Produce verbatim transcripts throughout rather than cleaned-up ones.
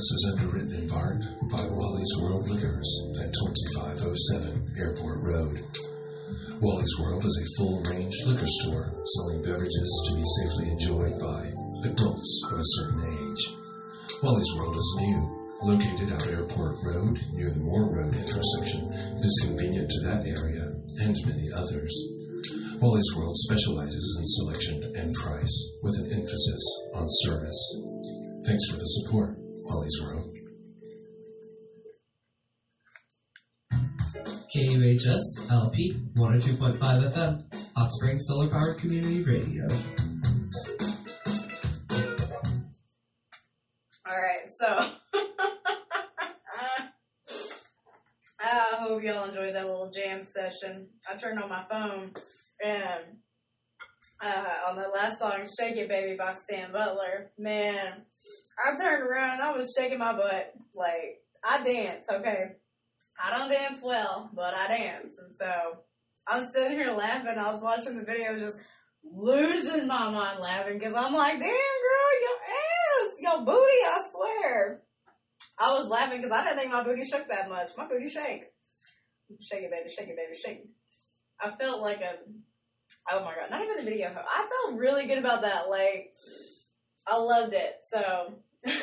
is underwritten and barred by Wally's World Liquors at twenty-five oh seven Airport Road. Wally's World is a full-range liquor store selling beverages to be safely enjoyed by adults of a certain age. Wally's World is new, located out Airport Road near the Moore Road intersection. It is convenient to that area and many others. Wally's World specializes in selection and price with an emphasis on service. Thanks for the support, Wally's World. K U H S L P one oh two point five F M, Hot Springs Solar Powered Community Radio. Alright, so I hope y'all enjoyed that little jam session. I turned on my phone and uh, on the last song, Shake It Baby by Stan Butler, man, I turned around and I was shaking my butt. Like, I dance, okay? I don't dance well, but I dance. And so I'm sitting here laughing. I was watching the video just losing my mind laughing because I'm like, damn, girl, your ass, your booty, I swear. I was laughing because I didn't think my booty shook that much. My booty shake. Shake it, baby, shake it, baby, shake it. I felt like a, oh my God, not even the video. I felt really good about that. Like, I loved it. So,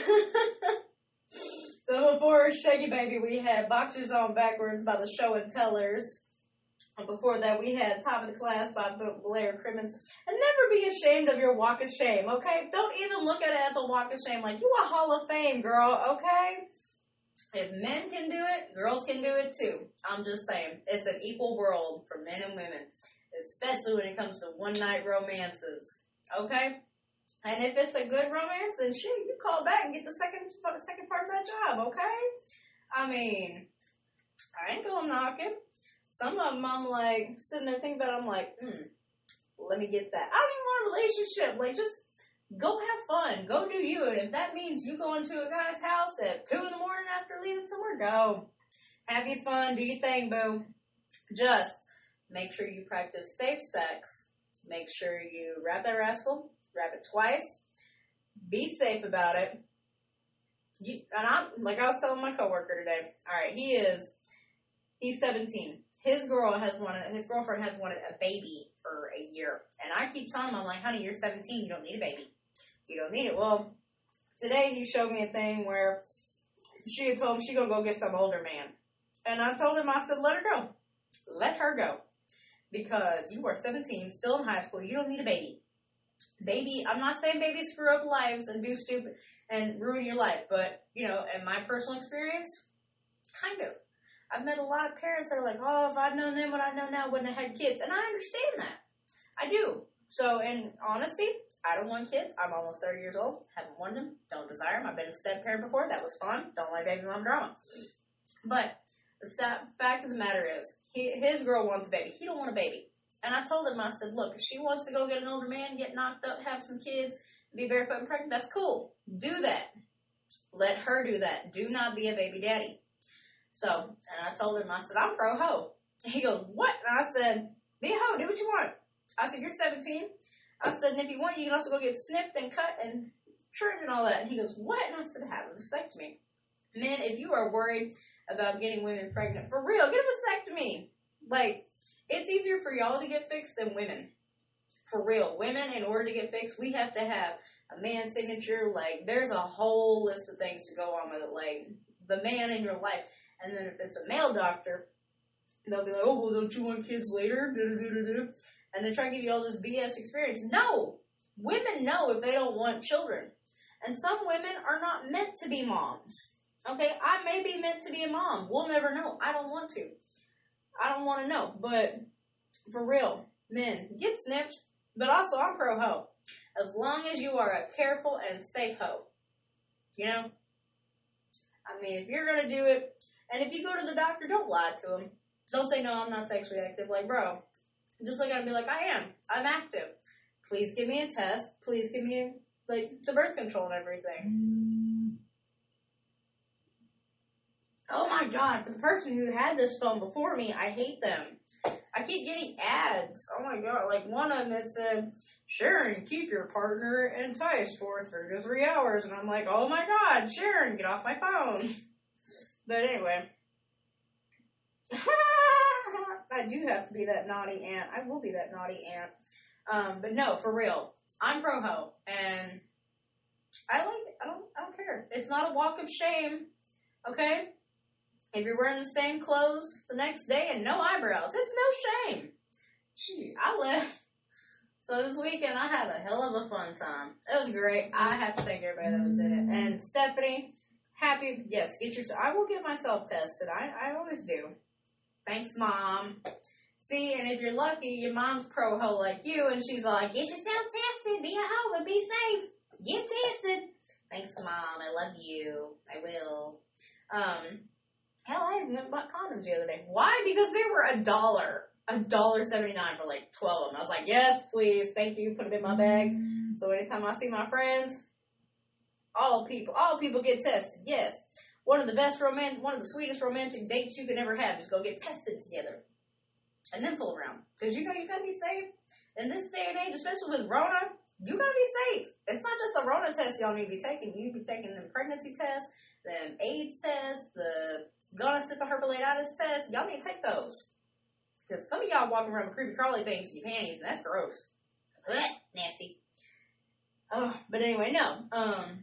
so before Shake It Baby, we had Boxers on Backwards by the Show and Tellers. And before that, we had Top of the Class by Blair Crimmins. And never be ashamed of your walk of shame, okay? Don't even look at it as a walk of shame. Like, you a Hall of Fame, girl, okay? If men can do it, girls can do it too. I'm just saying. It's an equal world for men and women. Especially when it comes to one-night romances, okay? And if it's a good romance, then shit, you call back and get the second, the second part of that job, okay? I mean, I ain't going knocking. Some of them I'm like, sitting there thinking about it, I'm like, hmm, let me get that. I don't even want a relationship. Like, just go have fun. Go do you. And if that means you go into a guy's house at two in the morning after leaving somewhere, go. Have your fun. Do your thing, boo. Just make sure you practice safe sex. Make sure you wrap that rascal. Wrap it twice. Be safe about it. You, and I'm, like I was telling my coworker today, all right, he is, he's seventeen. His girl has wanted, his girlfriend has wanted a baby for a year. And I keep telling him, I'm like, honey, you're seventeen. You don't need a baby. You don't need it. Well, today he showed me a thing where she had told him she gonna go get some older man. And I told him, I said, let her go. Let her go. Because you are seventeen, still in high school. You don't need a baby. Baby, I'm not saying babies screw up lives and do stupid and ruin your life. But, you know, in my personal experience, kind of. I've met a lot of parents that are like, oh, if I'd known then what I know now, I wouldn't have had kids. And I understand that. I do. So, in honesty, I don't want kids. I'm almost thirty years old. Haven't wanted them. Don't desire them. I've been a step parent before. That was fun. Don't like baby mom drama. But the fact of the matter is, he, his girl wants a baby. He don't want a baby. And I told him, I said, look, if she wants to go get an older man, get knocked up, have some kids, be barefoot and pregnant, that's cool. Do that. Let her do that. Do not be a baby daddy. So, and I told him, I said, I'm pro-ho. He goes, what? And I said, be a hoe, do what you want. I said, you're seventeen. I said, and if you want, you can also go get snipped and cut and trimmed and all that. And he goes, what? And I said, have a vasectomy. Men, if you are worried about getting women pregnant, for real, get a vasectomy. Like, it's easier for y'all to get fixed than women. For real. Women, in order to get fixed, we have to have a man's signature. Like, there's a whole list of things to go on with it. Like, the man in your life. And then if it's a male doctor, they'll be like, oh, well, don't you want kids later? Do-do-do-do-do. And they try to give you all this B S experience. No! Women know if they don't want children. And some women are not meant to be moms. Okay? I may be meant to be a mom. We'll never know. I don't want to. I don't want to know. But for real, men, get snipped. But also, I'm pro-ho. As long as you are a careful and safe hoe. You know? I mean, if you're going to do it, and if you go to the doctor, don't lie to him. Don't say, no, I'm not sexually active. Like, bro, just look at him and be like, I am. I'm active. Please give me a test. Please give me, like, the birth control and everything. Oh, my God. For the person who had this phone before me, I hate them. I I keep getting ads. Oh my god! Like one of them, it said, "Sharon, keep your partner enticed for three to three hours," and I'm like, "Oh my god, Sharon, get off my phone!" But anyway, I do have to be that naughty aunt. I will be that naughty aunt. Um, but no, for real, I'm pro ho, and I like it. I don't. I don't care. It's not a walk of shame. Okay. If you're wearing the same clothes the next day and no eyebrows, it's no shame. Gee, I left. So this weekend, I had a hell of a fun time. It was great. I have to thank everybody that was in it. And Stephanie, happy, yes, get your, I will get myself tested. I, I always do. Thanks, Mom. See, and if you're lucky, your mom's pro-ho like you, and she's like, get yourself tested, be a hoe, and be safe. Get tested. Thanks, Mom. I love you. I will. Um... Hell, I even went and bought condoms the other day. Why? Because they were a dollar. A dollar seventy-nine for like twelve of them. I was like, yes, please, thank you, put them in my bag. So anytime I see my friends, all people, all people get tested, yes. One of the best romantic, one of the sweetest romantic dates you can ever have is go get tested together. And then fool around. Because you know, you gotta be safe. In this day and age, especially with Rona, you gotta be safe. It's not just the Rona test y'all need to be taking. You need to be taking the pregnancy test, the AIDS test, the gonorrhea herpetitis test. Y'all need to take those. Because some of y'all walking around with creepy crawly things in your panties, and that's gross. Ugh, nasty. Oh, but anyway, no. Um,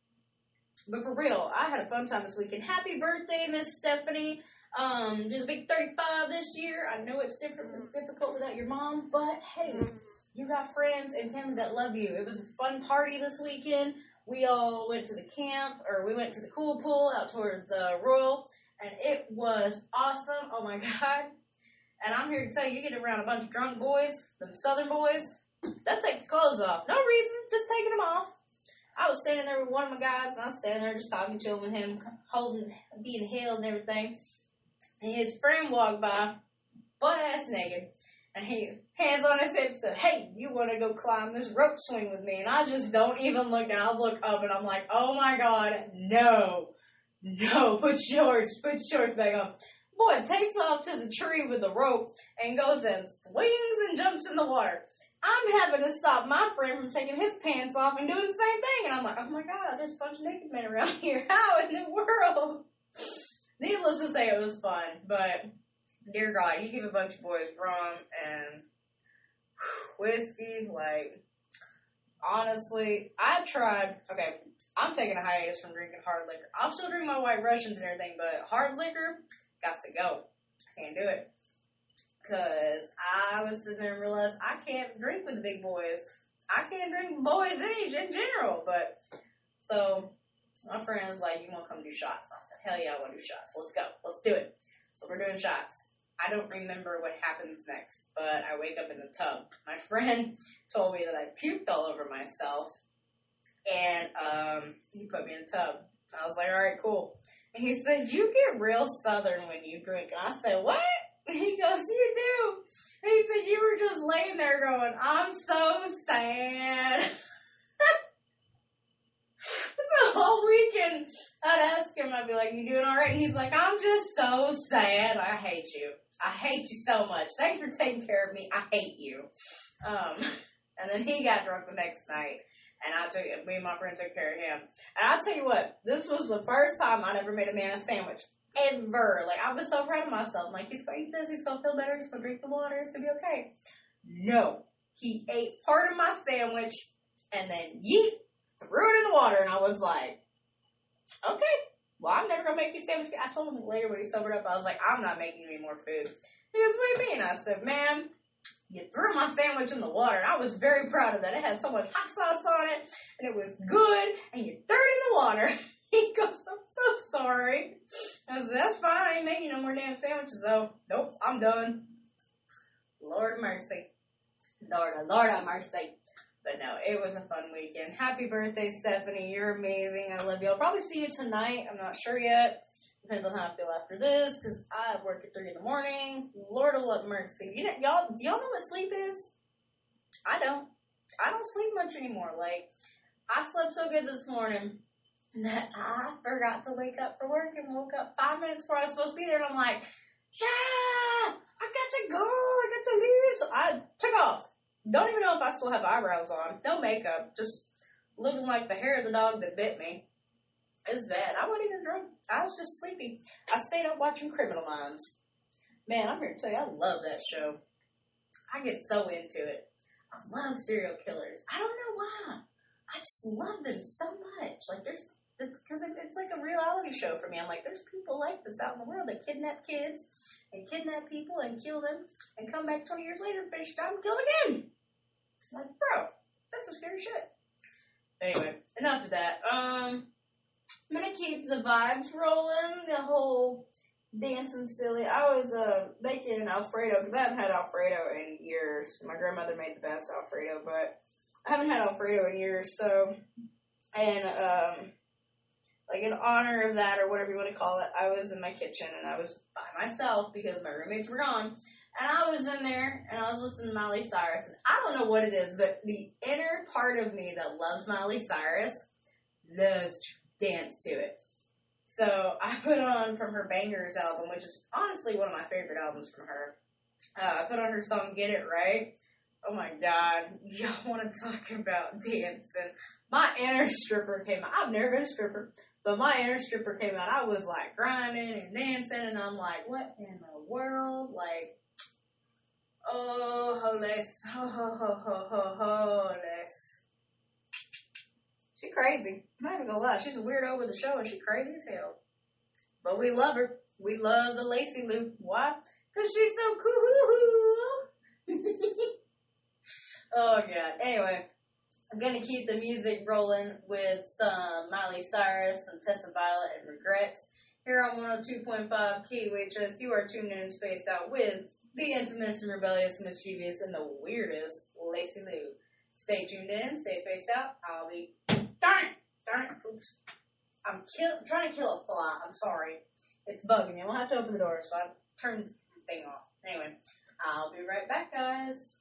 but for real, I had a fun time this weekend. Happy birthday, Miss Stephanie. Um, you're the big thirty-five this year. I know it's different, it's difficult without your mom, but hey, you got friends and family that love you. It was a fun party this weekend. We all went to the camp, or we went to the cool pool out towards uh, Royal, and it was awesome. Oh my god. And I'm here to tell you, you get around a bunch of drunk boys, them southern boys, they'll take the clothes off. No reason, just taking them off. I was standing there with one of my guys, and I was standing there just talking, chilling with him, holding, being held and everything. And his friend walked by, butt ass naked, and he, hands on his hips, said, hey, you want to go climb this rope swing with me? And I just don't even look down. I look up, and I'm like, oh my god, no. No, put shorts, put shorts back on. Boy takes off to the tree with the rope and goes and swings and jumps in the water. I'm having to stop my friend from taking his pants off and doing the same thing. And I'm like, oh my god, there's a bunch of naked men around here. How in the world? Needless to say, it was fun. But, dear God, you give a bunch of boys rum and whiskey. Like, honestly, I tried. Okay, I'm taking a hiatus from drinking hard liquor. I'll still drink my White Russians and everything, but hard liquor, got to go. I can't do it. Because I was sitting there and realized I can't drink with the big boys. I can't drink with boys in, in general. But, so, my friend was like, you want to come do shots? I said, hell yeah, I want to do shots. Let's go. Let's do it. So we're doing shots. I don't remember what happens next, but I wake up in the tub. My friend told me that I puked all over myself, and um, he put me in the tub. I was like, all right, cool. And he said, you get real southern when you drink. And I said, what? And he goes, you do. And he said, you were just laying there going, I'm so sad. So all weekend, I'd ask him, I'd be like, you doing all right? And he's like, I'm just so sad. I hate you. I hate you so much. Thanks for taking care of me. I hate you. Um, and then he got drunk the next night. And I took, me and my friend took care of him. And I'll tell you what, this was the first time I'd ever made a man a sandwich. Ever. Like, I was so proud of myself. I'm like, he's going to eat this, he's going to feel better, he's going to drink the water, it's going to be okay. No. He ate part of my sandwich, and then yeet, threw it in the water, and I was like, okay, well, I'm never going to make you a sandwich. I told him later when he sobered up, I was like, I'm not making any more food. He goes, what do you mean? I said, man, you threw my sandwich in the water, and I was very proud of that. It had so much hot sauce on it, and it was good, and you threw it in the water. He goes, I'm so sorry. I said, that's fine. I ain't making no more damn sandwiches, though. Nope, I'm done. Lord mercy. Lord, Lord have mercy. But no, it was a fun weekend. Happy birthday, Stephanie. You're amazing. I love you. I'll probably see you tonight. I'm not sure yet. Depends on how I feel after this, because I work at three in the morning. Lord of love mercy. You know, y'all, do y'all know what sleep is? I don't. I don't sleep much anymore. Like, I slept so good this morning that I forgot to wake up for work and woke up five minutes before I was supposed to be there, and I'm like, yeah, I got to go, I get to leave. So I took off. Don't even know if I still have eyebrows on. No makeup. Just looking like the hair of the dog that bit me. It was bad. I wasn't even drunk. I was just sleepy. I stayed up watching Criminal Minds. Man, I'm here to tell you, I love that show. I get so into it. I love serial killers. I don't know why. I just love them so much. Like, there's, it's because it's like a reality show for me. I'm like, there's people like this out in the world that kidnap kids and kidnap people and kill them and come back twenty years later, finish time, kill them again. I'm like, bro, that's some scary shit. Anyway, enough of that. Um, I'm gonna keep the vibes rolling. The whole dancing silly. I was uh, making Alfredo because I haven't had Alfredo in years. My grandmother made the best Alfredo, but I haven't had Alfredo in years. So, and um, like in honor of that or whatever you want to call it, I was in my kitchen and I was by myself because my roommates were gone. And I was in there and I was listening to Miley Cyrus. And I don't know what it is, but the inner part of me that loves Miley Cyrus loves to dance to it. So I put on from her Bangers album, which is honestly one of my favorite albums from her. Uh, I put on her song Get It Right. Oh my God. Y'all want to talk about dancing. My inner stripper came out. I've never been a stripper, but my inner stripper came out. I was like grinding and dancing and I'm like, what in the world? Like, oh, holes, ho, ho, ho, ho, ho, holes. She crazy. I'm not even gonna lie. She's a weirdo with the show and she crazy as hell. But we love her. We love the Lacy Lou. Why? Because she's so cool. Oh, God. Anyway, I'm gonna keep the music rolling with some Miley Cyrus, some Tessa Violet, and Regrets. Here on one oh two point five K W H S, you are tuned in and spaced out with the infamous and rebellious, mischievous, and the weirdest Lacy Lou. Stay tuned in, stay spaced out. I'll be... Darn it! Darn it! Oops. I'm kill, trying to kill a fly. I'm sorry. It's bugging me. I'm going to have to open the door, so I turned the thing off. Anyway, I'll be right back, guys.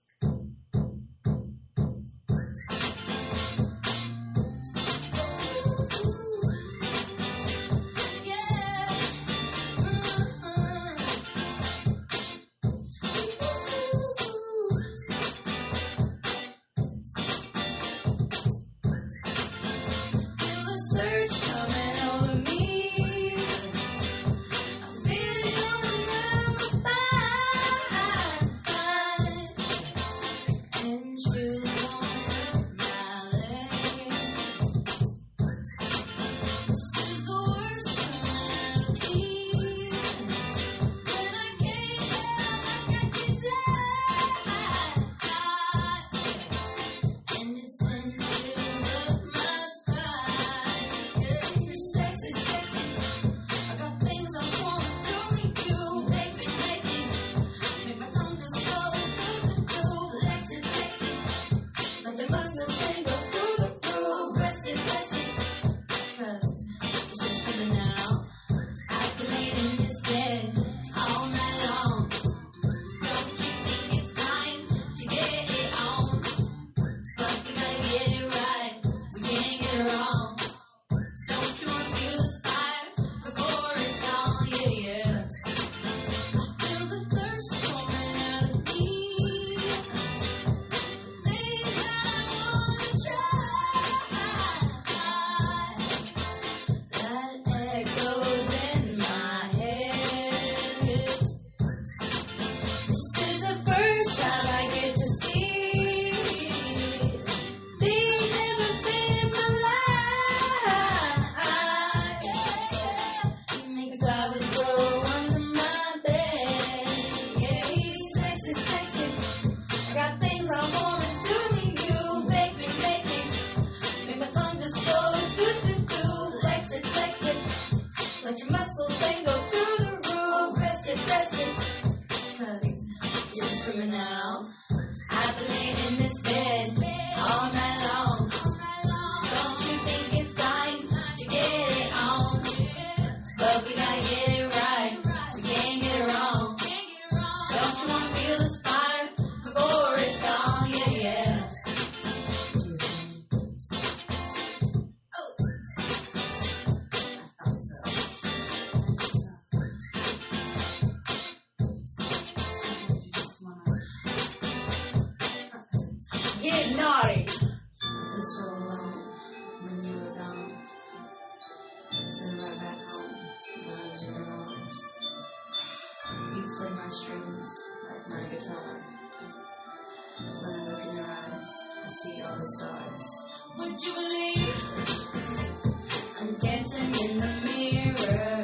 strings like my guitar. When I look in your eyes, I see all the stars. Would you believe I'm dancing in the mirror?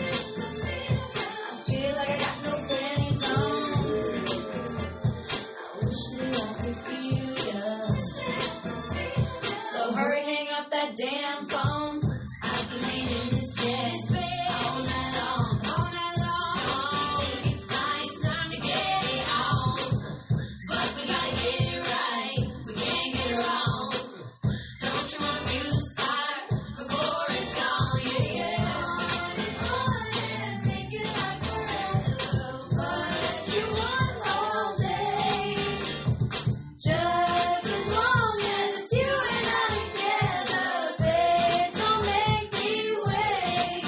I feel like I got no panties on. I wish that I could feel you. So hurry, hang up that damn phone. I've been laying in this bed all night long, all night long. It's time, it's time to get it on, but we gotta get it right. We can't get it wrong. Don't you wanna feel the spark before it's gone? Yeah, yeah. It's on and make it last forever, but you want all day. Just as long as it's you and I together, babe. Don't make me wait.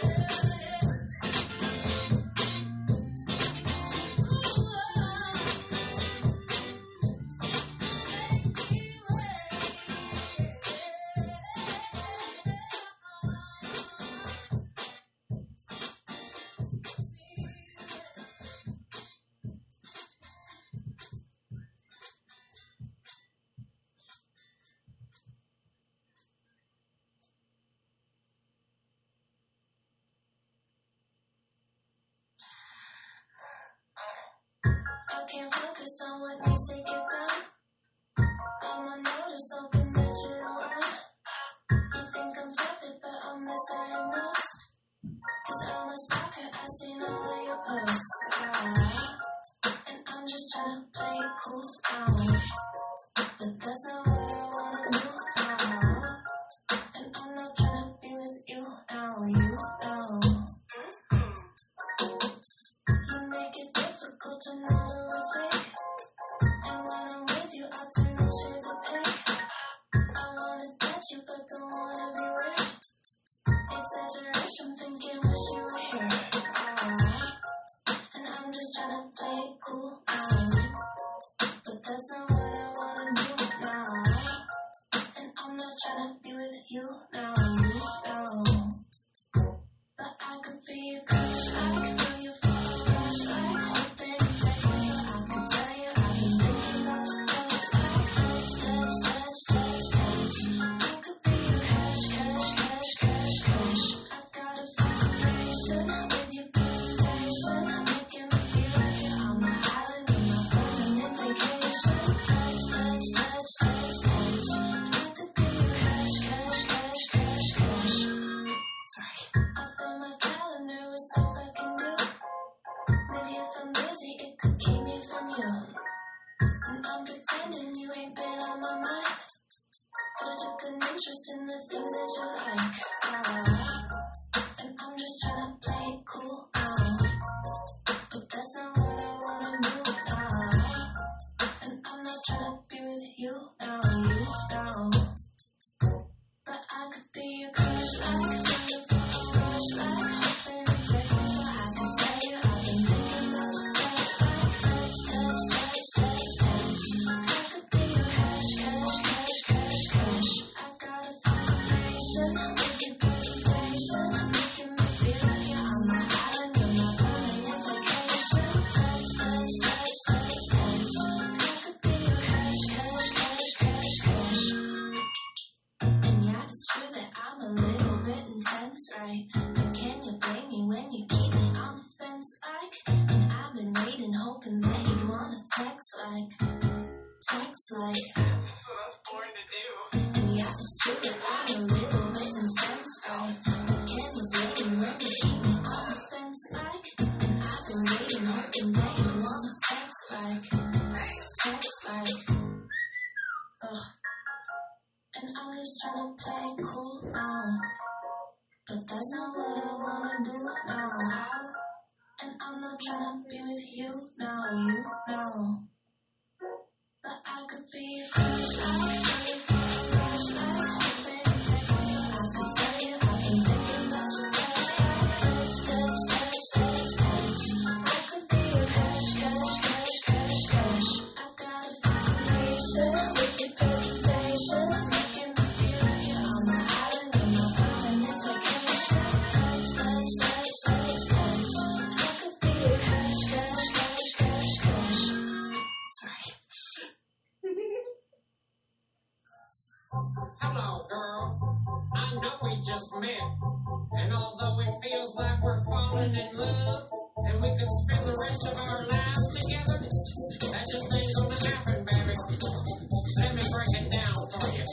I can't focus on what needs to get done. I'm on notice, hoping that you don't run. You think I'm tepid, but I'm misdiagnosed. Cause I'm a stalker, I seen all of your posts. Ah, and I'm just tryna play it cool now. But that's not what I wanna do now. And I'm not tryna be with you now, you know. You make it difficult to not overthink. And when I'm with you, I turn all shades of pink. I wanna touch you, but don't wanna be weird. Exaggeration, thinking wish you were here. Ah, and I'm just tryna play it cool now. But that's not what I wanna do now. And I'm not tryna be with you now, you know. But I could be a crush, I could do you for a rush, like hoping you text me so I could tell you I've been thinking about your touch, like touch, touch, touch, touch, touch. I could be your crush, crush, crush, crush, crush. I got a fascination with your presentation, making me feel like you're on my island with my permanent vacation. Touch, touch, touch, touch, touch. I could be your crush, crush, crush, crush, crush. Sorry. I fill my calendar with stuff I can do. Maybe if I'm busy, it could keep me from you. And I'm pretending you ain't been on my mind, but I took an interest in the things that you like. Ah, and I'm just tryna play it cool now. But that's not what I wanna do now. And I'm not tryna be with you now, you know. But I could be a crush, I could do you for a rush, like hoping you text me so I could tell you I've been thinking about your touch, like touch, touch, touch, touch, touch. I could be your crush, crush, crush, crush, crush. I got a fascination with your presentation, making me feel like you're on my island, you're my permanent vacation. Touch, touch, touch, touch, touch. I could be your crush, crush, crush, crush, crush. And yeah, it's true that I'm a little bit intense, right? But can you blame me when you keep me on the fence, like? And I've been waiting, hoping that you'd wanna text, like, text, like. That's what I was born to do. And yeah, it's true that I'm a little bit intense, right? But can you blame me when you keep me on the fence, like? And I've been waiting, hoping that you'd wanna text, like, text, like. Ugh. And I'm just tryna play it cool now. But that's not what I wanna do now. And I'm not tryna be with you now, you know. But I could be a crush, I could do you for a rush, like hoping you text me so I could tell you I've been thinking about your touch, like touch, touch, touch, touch, touch. I could be a crush, crush, crush, crush, crush. I got a fascination with your presentation, making me feel like you're on my island with my permanent vacation. Touch, touch, touch, touch, touch. I could be a crush, crush, Hello, girl. I know we just met. And although it feels like we're falling in love, and we could spend the rest of our lives together, that just ain't gonna happen, baby. Let me break it down for you.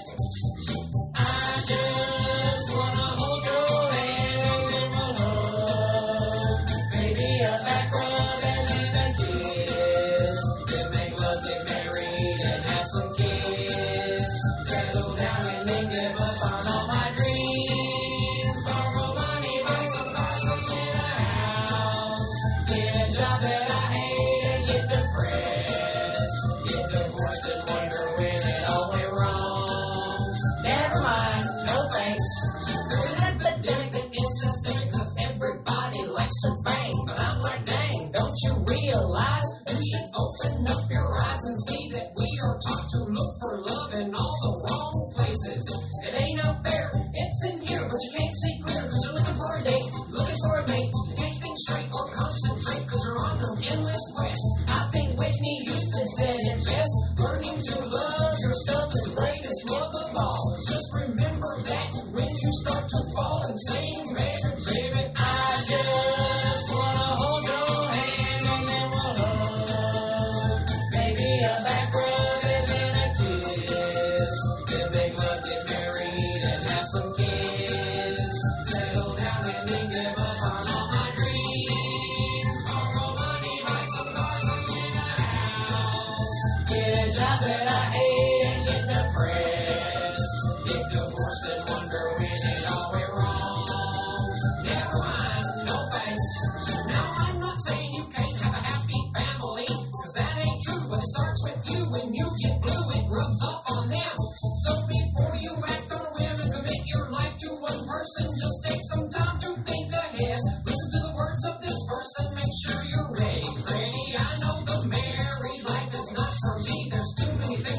I just wanna hold your hand and then we'll hug. Maybe a back rub and then a kiss. Then make love, get married, and have some kids. Settle down and then give up on all my dreams. Borrow money, buy some cars, and get a house. Get a job that I hate and get depressed. Get divorced and wonder when it all went wrong. Never mind, no thanks. There's an epidemic that is systemic 'cause everybody likes to bang. But I'm like, dang, don't you realize you should open up your eyes and see that we are taught to look for love in all the wrong places. It ain't up there, it's in here, but you can't see clear 'cause you're looking for a date, looking for a mate. You can't think straight or concentrate 'cause you're on an endless quest. I think Whitney Houston said it best. Learning to love yourself is the greatest love of all. Just remember that when you start to fall and sing, baby, baby, I just wanna hold your hand and then we'll hug. Maybe a back rub and then a kiss. Then make love, get married, and have some kids. Settle down and then give up on all my dreams. Borrow money, buy some cars, and get a house. Get a job that I hate and get depressed. Get divorced and wonder when it all went wrong. Never mind, no thanks. Now I'm not saying you can't have a happy family, 'cause that ain't true, but it starts with you. When you get blue, it rubs off on them. So before you act on a whim and commit your life to one person, just take some time to think ahead. Listen to the words of this verse and make sure you're ready. Ready? I know the married life is not for me. There's too many things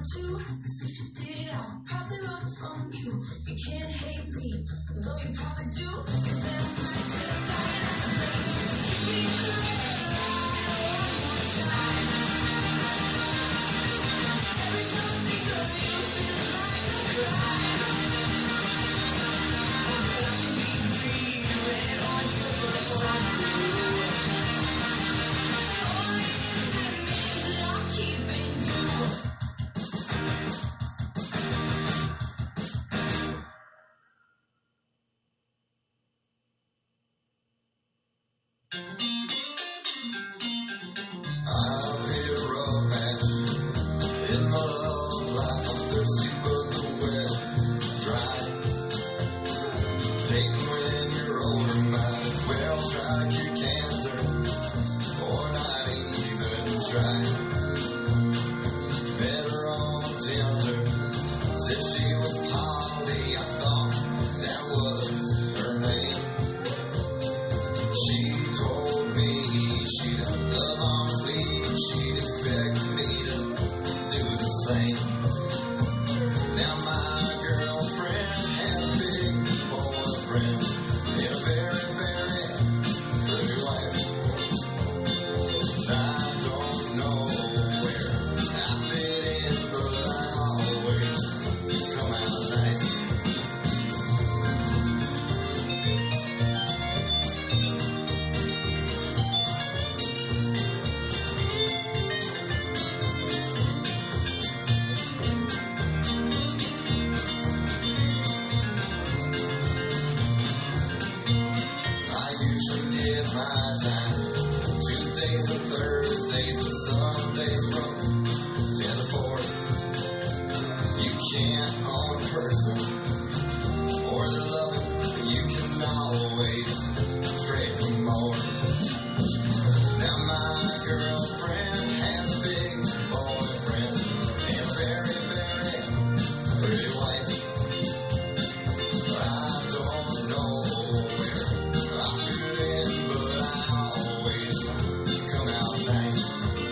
to. Did I probably run from you? You can't hate me, though you probably do. 'Cause then I might just die and I break you. Give me the red light one more time. Every time I think of you, feels like a crime. Let me breathe, red, orange, purple, for I'm blue. All it is that means that I'm keeping you. I've hit a rough patch in my love life. I'm thirsty, but the well dry. Dating when you're older, might as well try to cure cancer, or not even try. Met her on Tinder, said she was Polly. I thought that was her name. She told me she'd love on sleep, she'd expect me to do the same. Now my girlfriend has a big boyfriend and a very, very pretty wife. I don't know where I fit in, but I always come out nice. I usually get my time Tuesdays and Thursdays and Sundays from ten to four. You can't own a person or their loving, but you can always trade for more. Now my girlfriend has a big boyfriend and a very, very pretty wife. I don't know where I fit in, but I always come out nice.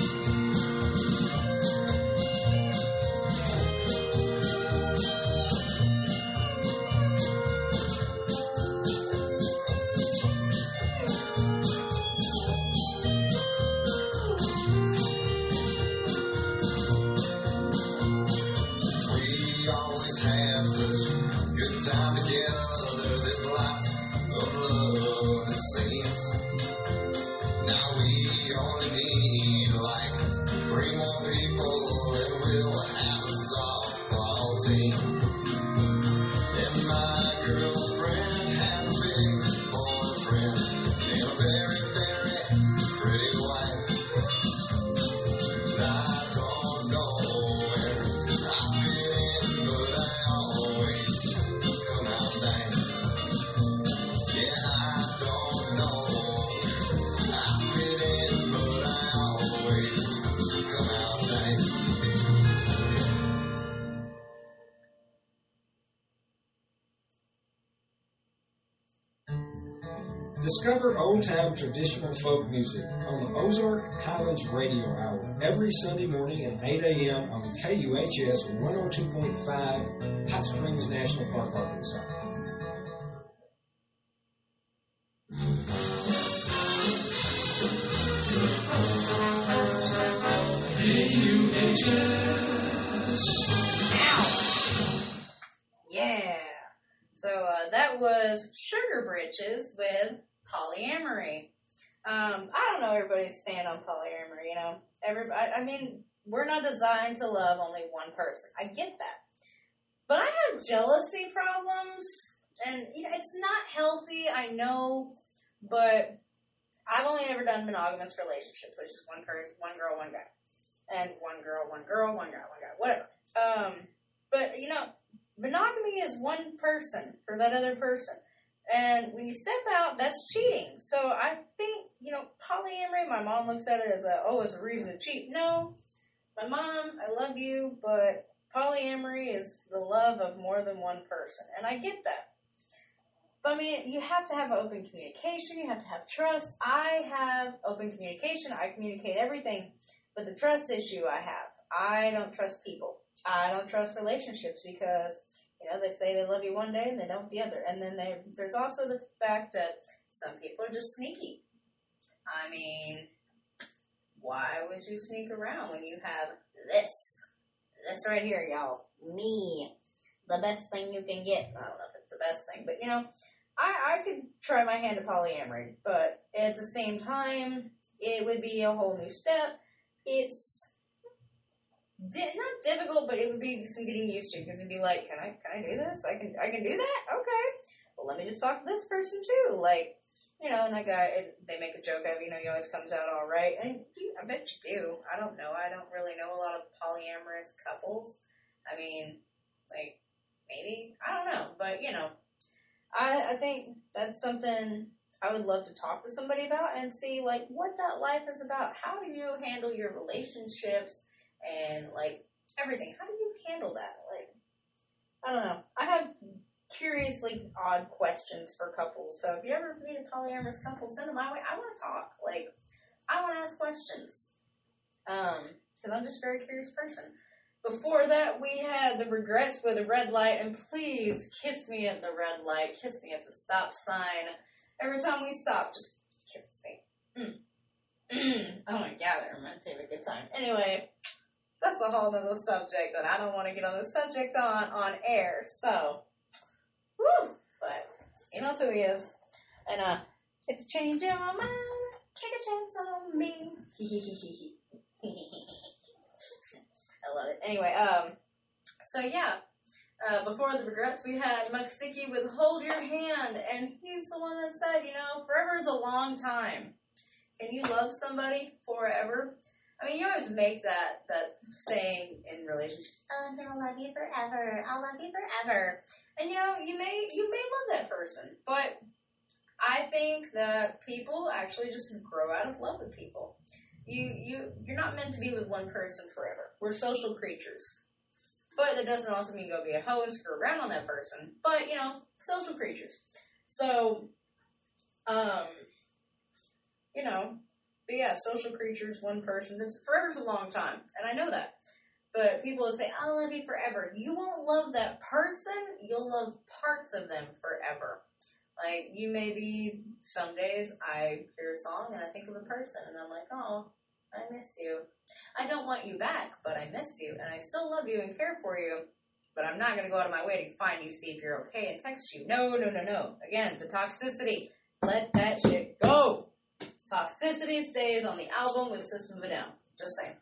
We always have such a good time together. There's lots of love, it seems. Now we only need like three more people, and we'll have a softball team. And my girlfriend has a big boyfriend and a very, very pretty wife. I don't know where I fit in, but I always come out nice. Yeah, I don't know where I fit in, but I always come out nice. Discover old-time traditional folk music on the Ozark Highlands Radio Hour every Sunday morning at eight a.m. on K U H S one oh two point five, Hot Springs National Park, Arkansas. Yeah. So uh, that was Sugar Britches with Polyamory. Um, I don't know everybody's stand on polyamory, you know. Everybody, I, I mean, we're not designed to love only one person. I get that. But I have jealousy problems, and you know, it's not healthy, I know, but I've only ever done monogamous relationships, which is one person, one girl, one guy. And one girl, one girl, one guy, one guy, whatever. Um, but, you know, monogamy is one person for that other person. And when you step out, that's cheating. So I think, you know, polyamory, my mom looks at it as a, oh, it's a reason to cheat. No, my mom, I love you, but polyamory is the love of more than one person. And I get that. But I mean, you have to have open communication. You have to have trust. I have open communication. I communicate everything. But the trust issue I have, I don't trust people. I don't trust relationships because, you know, they say they love you one day and they don't the other. And then they, there's also the fact that some people are just sneaky. I mean, why would you sneak around when you have this? This right here, y'all. Me. The best thing you can get. I don't know if it's the best thing, but, you know, I, I could try my hand at polyamory, but at the same time, it would be a whole new step. It's di- not difficult, but it would be some getting used to, because it'd be like, can I can I do this? I can I can do that? Okay. Well, let me just talk to this person too. Like, you know, and that guy, it, they make a joke of, you know, he always comes out all right. And you, I bet you do. I don't know. I don't really know a lot of polyamorous couples. I mean, like, maybe. I don't know. But, you know, I, I think that's something I would love to talk to somebody about and see, like, what that life is about. How do you handle your relationships and, like, everything? How do you handle that? Like, I don't know. I have curiously odd questions for couples. So if you ever meet a polyamorous couple, send them my way. I want to talk. Like, I want to ask questions. Um, because I'm just a very curious person. Before that, we had the regrets with a red light, and please kiss me at the red light, kiss me at the stop sign. Every time we stop, just kiss me. Mm. Mm. Oh my god, that reminds me of a good time. Anyway, that's a whole nother subject that I don't want to get on the subject on on air. So, woo! But he knows who he is. And uh, if you change your mind, take a chance on me. I love it. Anyway, um, so yeah, uh, before the regrets, we had Muxiki with Hold Your Hand, and he's the one that said, you know, forever is a long time. Can you love somebody forever? I mean, you always make that, that saying in relationships, oh, I'm gonna love you forever, I'll love you forever. And you know, you may, you may love that person, but I think that people actually just grow out of love with people. You, you, you're not meant to be with one person forever. We're social creatures. But that doesn't also mean go be a hoe and screw around on that person. But, you know, social creatures. So, um, you know, but yeah, social creatures, one person. That's, forever's a long time. And I know that. But people will say, I'll love you forever. You won't love that person. You'll love parts of them forever. Like, you may be, some days I hear a song and I think of a person and I'm like, oh, I miss you. I don't want you back, but I miss you and I still love you and care for you, but I'm not going to go out of my way to find you, see if you're okay, and text you. No, no, no, no. Again, the toxicity. Let that shit go. Toxicity stays on the album with System of a Down. Just saying.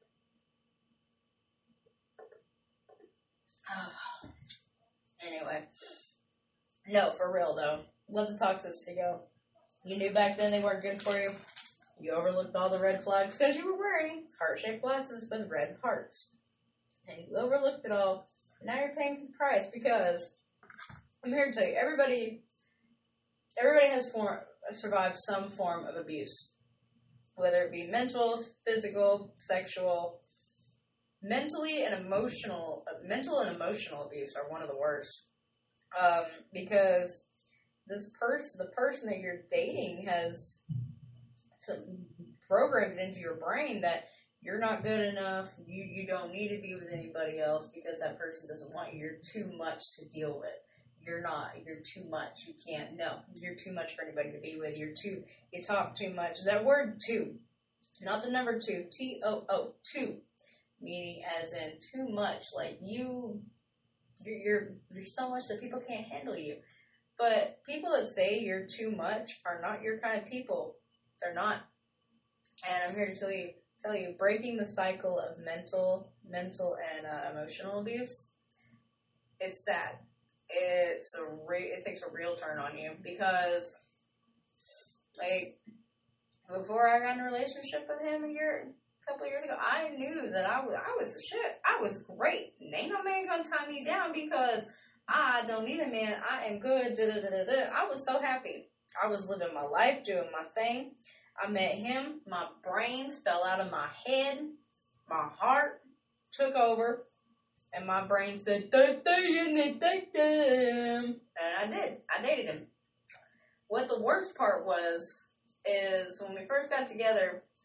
Anyway. No, for real, though. Let the toxicity go. You knew back then they weren't good for you. You overlooked all the red flags because you were wearing heart-shaped glasses with red hearts. And you overlooked it all. Now you're paying the price because, I'm here to tell you, everybody, everybody has form, survived some form of abuse. Whether it be mental, physical, sexual. Mentally and emotional, mental and emotional abuse are one of the worst. Um, because this person, the person that you're dating has to programmed into your brain that you're not good enough, you, you don't need to be with anybody else because that person doesn't want you, you're too much to deal with. You're not, you're too much, you can't, no, you're too much for anybody to be with, you're too, you talk too much. That word too, not the number two, T O O, two, meaning as in too much, like you... You're, you're, you're so much that people can't handle you. But people that say you're too much are not your kind of people. They're not. And I'm here to tell you, tell you, breaking the cycle of mental, mental and uh, emotional abuse is sad. It's a re- it takes a real turn on you because, like, before I got in a relationship with him a year. Couple of years ago, I knew that I was I was the shit. I was great. And ain't no man gonna tie me down because I don't need a man. I am good. Da, da, da, da, da. I was so happy. I was living my life, doing my thing. I met him. My brains fell out of my head. My heart took over, and my brain said, "Take them," and I did. I dated him. What the worst part was is when we first got together.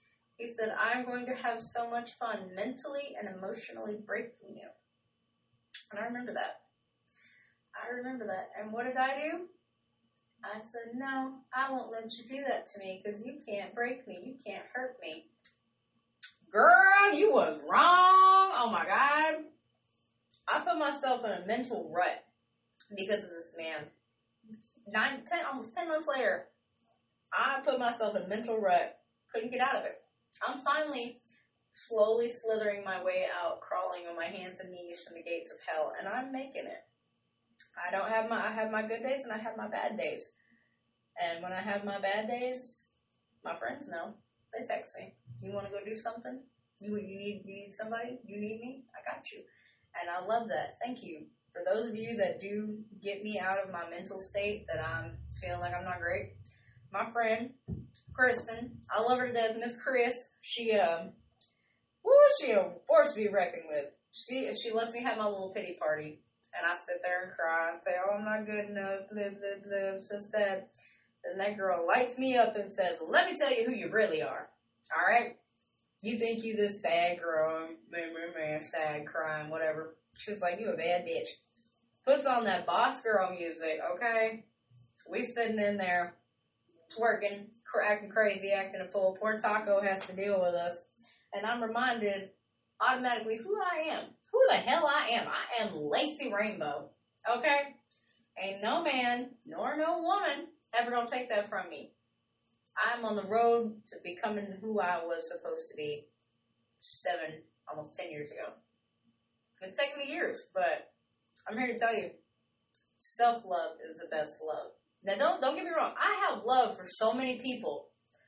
He said, I'm going to have so much fun mentally and emotionally breaking you. And I remember that. I remember that. And what did I do? I said, no, I won't let you do that to me because you can't break me. You can't hurt me. Girl, you was wrong. Oh, my God. I put myself in a mental rut because of this man. Nine, ten, almost ten months later, I put myself in a mental rut. Couldn't get out of it. I'm finally slowly slithering my way out, crawling on my hands and knees from the gates of hell, and I'm making it. I don't have my, I have my good days and I have my bad days. And when I have my bad days, my friends know. They text me. You want to go do something? You, you need, you need somebody? You need me? I got you. And I love that. Thank you. For those of you that do get me out of my mental state that I'm feeling like I'm not great, my friend, Kristen, I love her to death, Miss Chris, she, um, woo, she a force to be reckoned with. She, she lets me have my little pity party. And I sit there and cry and say, oh, I'm not good enough, blah, blah, blah, so sad. And that girl lights me up and says, let me tell you who you really are, all right? You think you this sad girl, man, man, man, sad, crying, whatever. She's like, you a bad bitch. Puts on that boss girl music, okay? We sitting in there, twerking, acting crazy, acting a fool. Poor Taco has to deal with us. And I'm reminded automatically who I am. Who the hell I am. I am Lacey Rainbow. Okay? Ain't no man, nor no woman, ever gonna take that from me. I'm on the road to becoming who I was supposed to be seven, almost ten years ago. It's taken me years, but I'm here to tell you, self-love is the best love. Now, don't don't get me wrong. I have love for so many people,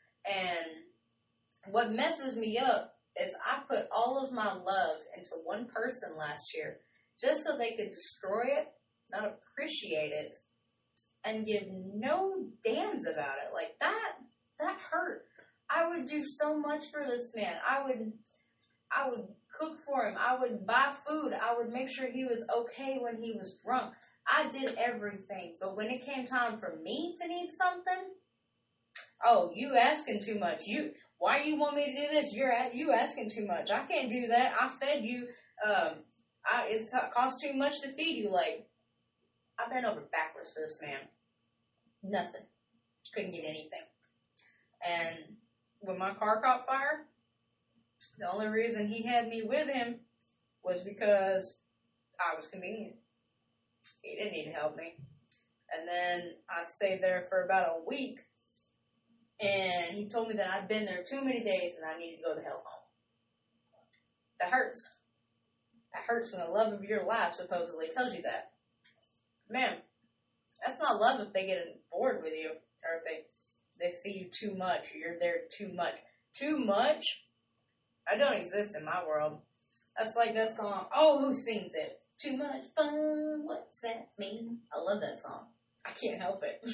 and what messes me up is I put all of my love into one person last year just so they could destroy it, not appreciate it, and give no damns about it. Like, that, that hurt. I would do so much for this man. I would, I would cook for him. I would buy food. I would make sure he was okay when he was drunk. I did everything. But when it came time for me to need something, oh, you asking too much. You, why you want me to do this? You're at, you asking too much. I can't do that. I fed you. Um, I, it costs too much to feed you. Like, I bent over backwards for this man. Nothing. Couldn't get anything. And when my car caught fire, the only reason he had me with him was because I was convenient. He didn't need to help me. And then I stayed there for about a week. And he told me that I'd been there too many days and I needed to go the hell home. That hurts. That hurts when the love of your life supposedly tells you that. Man, that's not love if they get bored with you. Or if they, they see you too much or you're there too much. Too much? I don't exist in my world. That's like that song. Oh, who sings it? Too much fun, what's that mean? I love that song. I can't help it.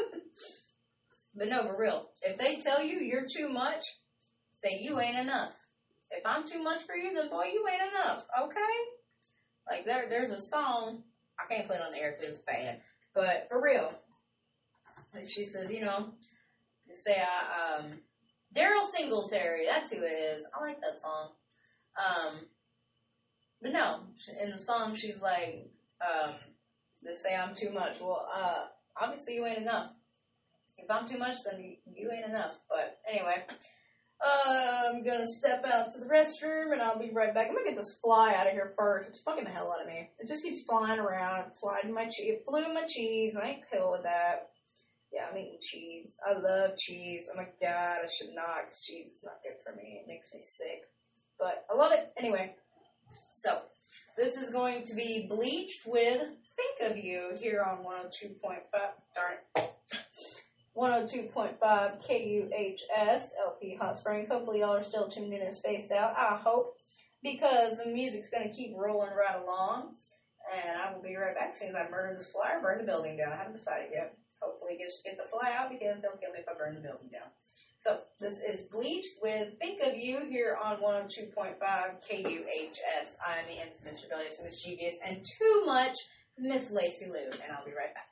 But no, for real. If they tell you you're too much, say you ain't enough. If I'm too much for you, then boy, you ain't enough. Okay? Like there, there's a song. I can't play it on the air because it's bad. But for real. And she says, you know, say I, um, Daryl Singletary. That's who it is. I like that song. Um, but no, in the song she's like, um, they say I'm too much. Well, uh, obviously you ain't enough. If I'm too much, then you, you ain't enough. But anyway, uh, I'm gonna step out to the restroom and I'll be right back. I'm gonna get this fly out of here first. It's fucking the hell out of me. It just keeps flying around, flying my cheese. It flew in my cheese, and I ain't cool with that. Yeah, I'm eating cheese. I love cheese. Oh my god, I should not, because cheese is not good for me. It makes me sick. But I love it. Anyway, so this is going to be Bleached with Think of You here on one oh two point five. Darn. one oh two point five K U H S, L P Hot Springs. Hopefully y'all are still tuned in and spaced out. I hope, because the music's going to keep rolling right along. And I will be right back as soon as I murder this fly or burn the building down. I haven't decided yet. Hopefully get, get the fly out because they'll kill me if I burn the building down. So this is Bleached with Think of You here on one oh two point five K U H S. I am the infamous, rebellious, and mischievous, and too much Miss Lacey Lou. And I'll be right back.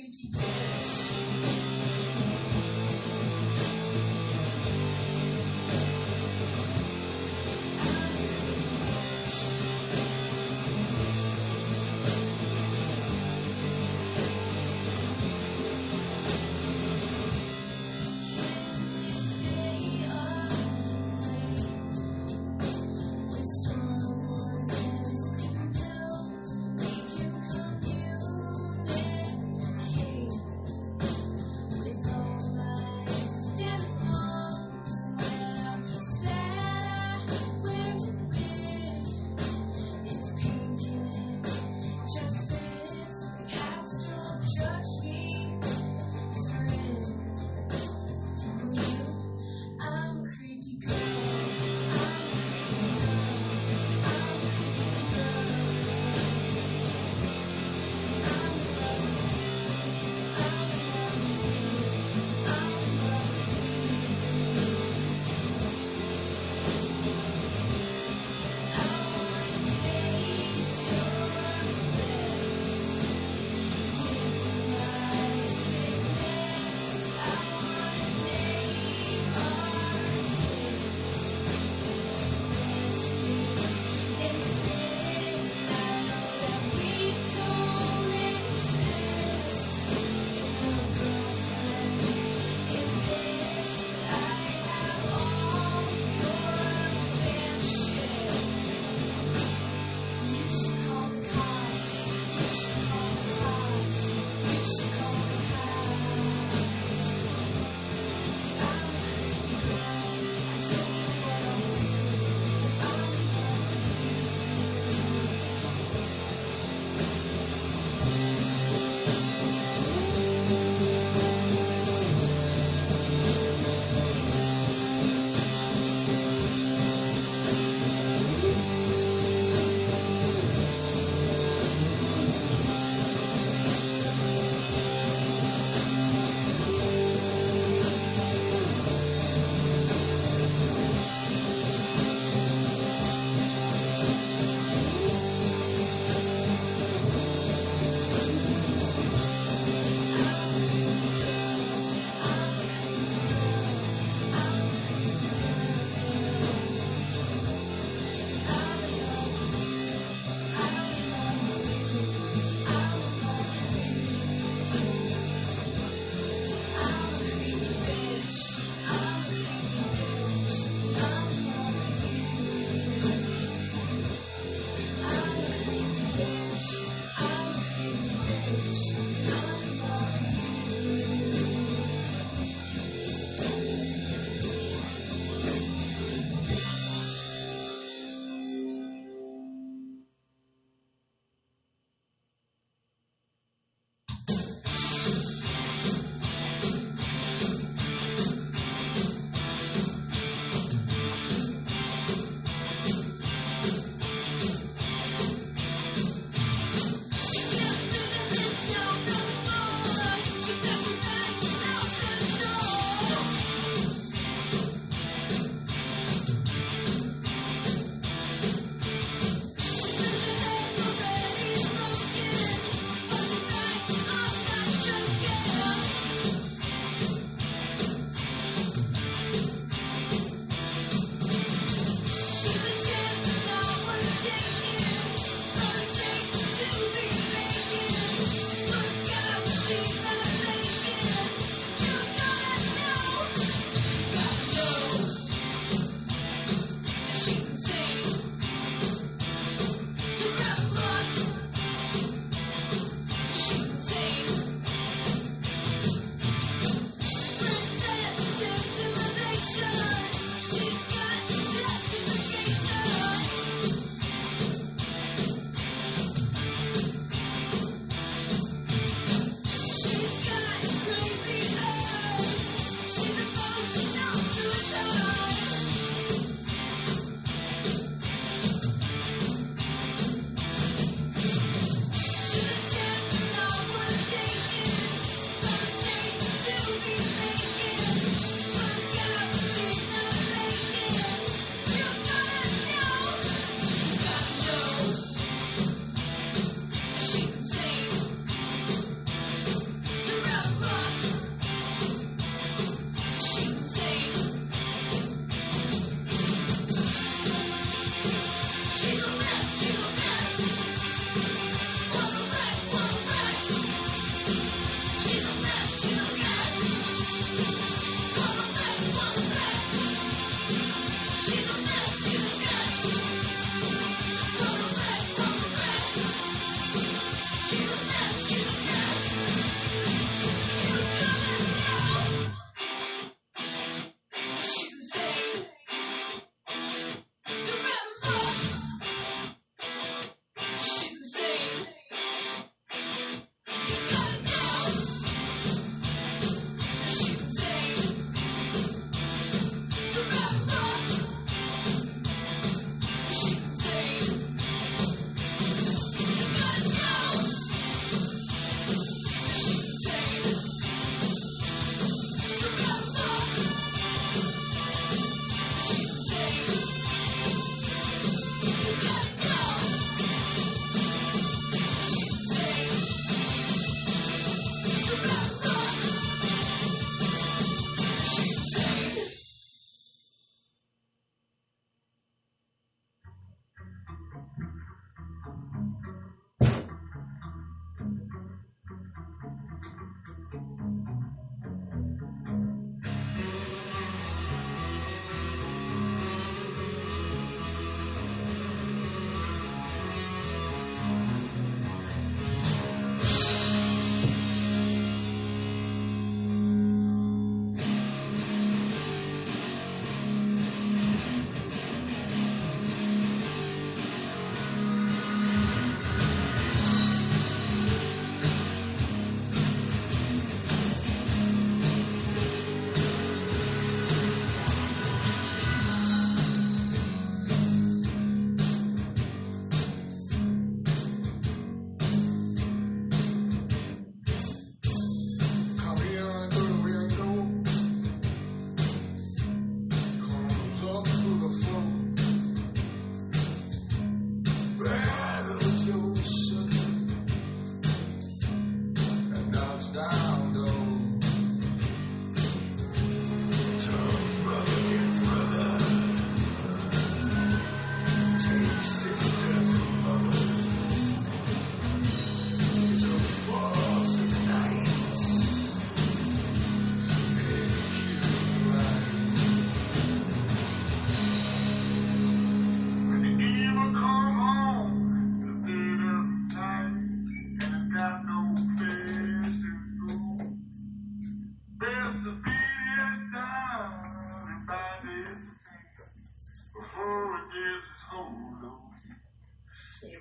Communicate.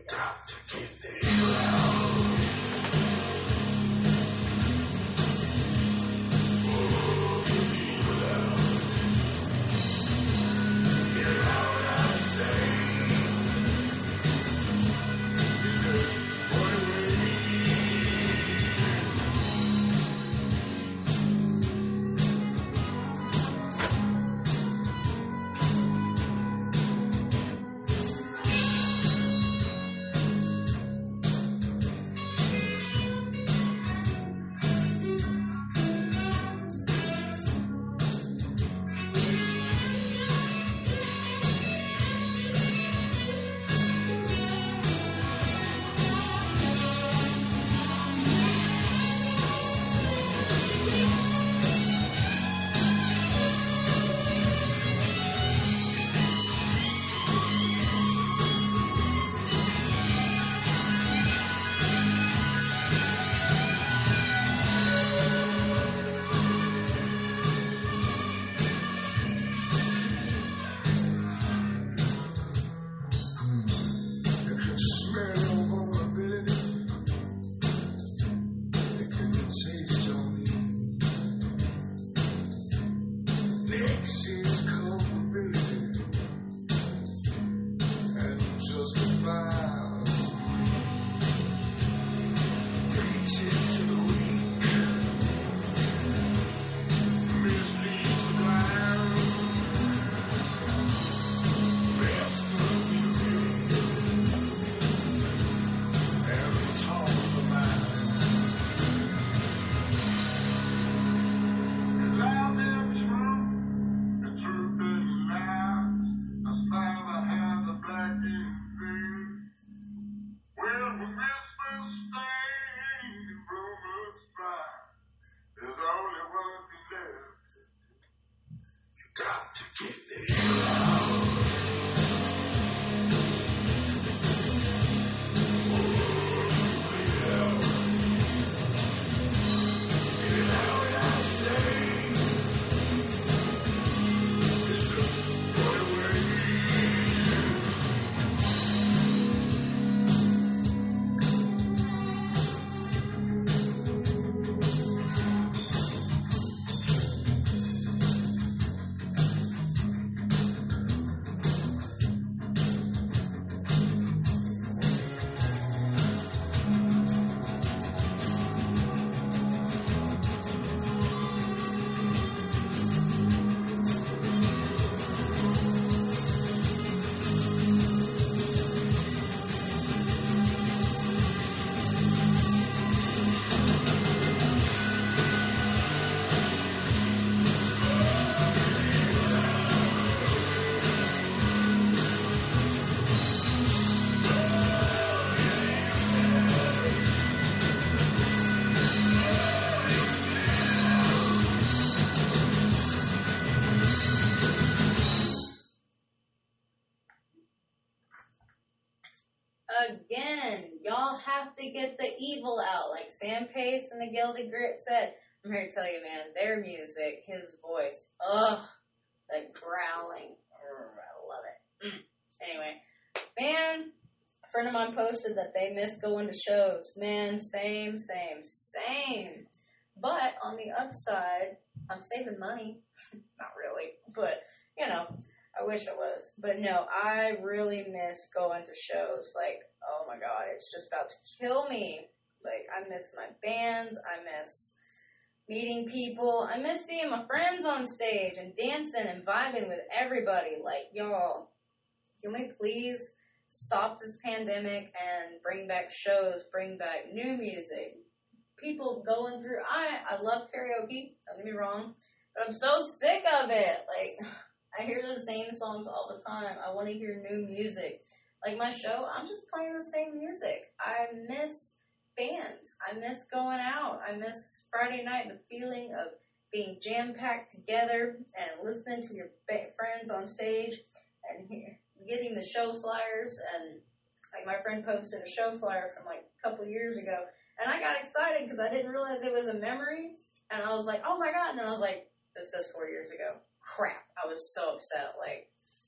Again, y'all have to get the evil out. Like Sam Pace and the Gilded Grit said, I'm here to tell you, man, their music, his voice, ugh, the growling. Ugh, I love it. Mm. Anyway, man, a friend of mine posted that they miss going to shows. Man, same, same, same. But on the upside, I'm saving money. Not really, but, you know, I wish I was. But no, I really miss going to shows. Like, oh my God, it's just about to kill me. Like, I miss my bands. I miss meeting people. I miss seeing my friends on stage and dancing and vibing with everybody. Like, y'all, can we please stop this pandemic and bring back shows, bring back new music? People going through, I, I love karaoke, don't get me wrong, but I'm so sick of it. Like, I hear the same songs all the time. I want to hear new music. Like my show, I'm just playing the same music. I miss bands. I miss going out. I miss Friday night, the feeling of being jam-packed together and listening to your ba- friends on stage and hear, getting the show flyers. And like my friend posted a show flyer from like a couple years ago, and I got excited because I didn't realize it was a memory. And I was like, oh my God. And then I was like, this says four years ago. Crap. I was so upset. Like,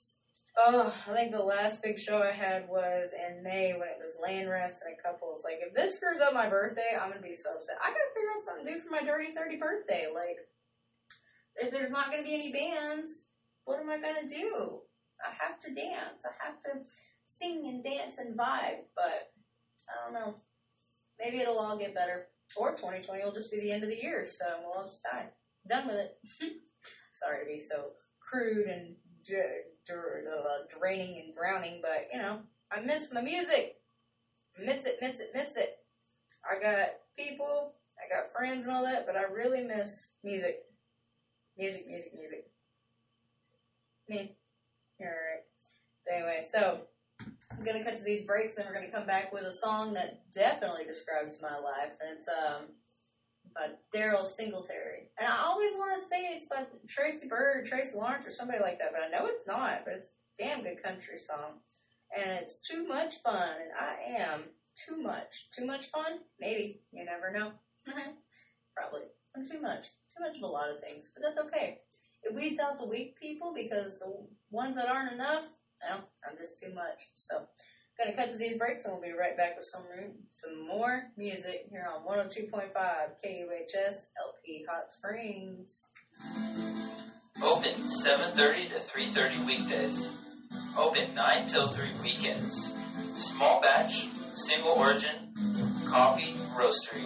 Oh, I think the last big show I had was in May when it was Land Rest and a couples. Like, if this screws up my birthday, I'm gonna be so upset. I gotta figure out something to do for my dirty thirty birthday. Like, if there's not gonna be any bands, what am I gonna do? I have to dance. I have to sing and dance and vibe. But I don't know. Maybe it'll all get better. Or twenty twenty will just be the end of the year, so we'll all just die. Done with it. Sorry to be so crude and d- d- uh, draining and drowning, but, you know, I miss my music. Miss it, miss it, miss it. I got people, I got friends and all that, but I really miss music. Music, music, music. Me. You're alright. But anyway, so, I'm going to cut to these breaks, and we're going to come back with a song that definitely describes my life, and it's, um... by Daryl Singletary. And I always want to say it's by Tracy Byrd or Tracy Lawrence or somebody like that, but I know it's not, but it's a damn good country song. And it's too much fun, and I am too much. Too much fun? Maybe. You never know. Probably. I'm too much. Too much of a lot of things, but that's okay. It weeds out the weak people because the ones that aren't enough, well, I'm just too much. So, gonna cut to these breaks and we'll be right back with some some more music here on one oh two point five K U H S L P Hot Springs. Open seven thirty to three thirty weekdays. Open nine till three weekends. Small batch, single origin, coffee, roastery.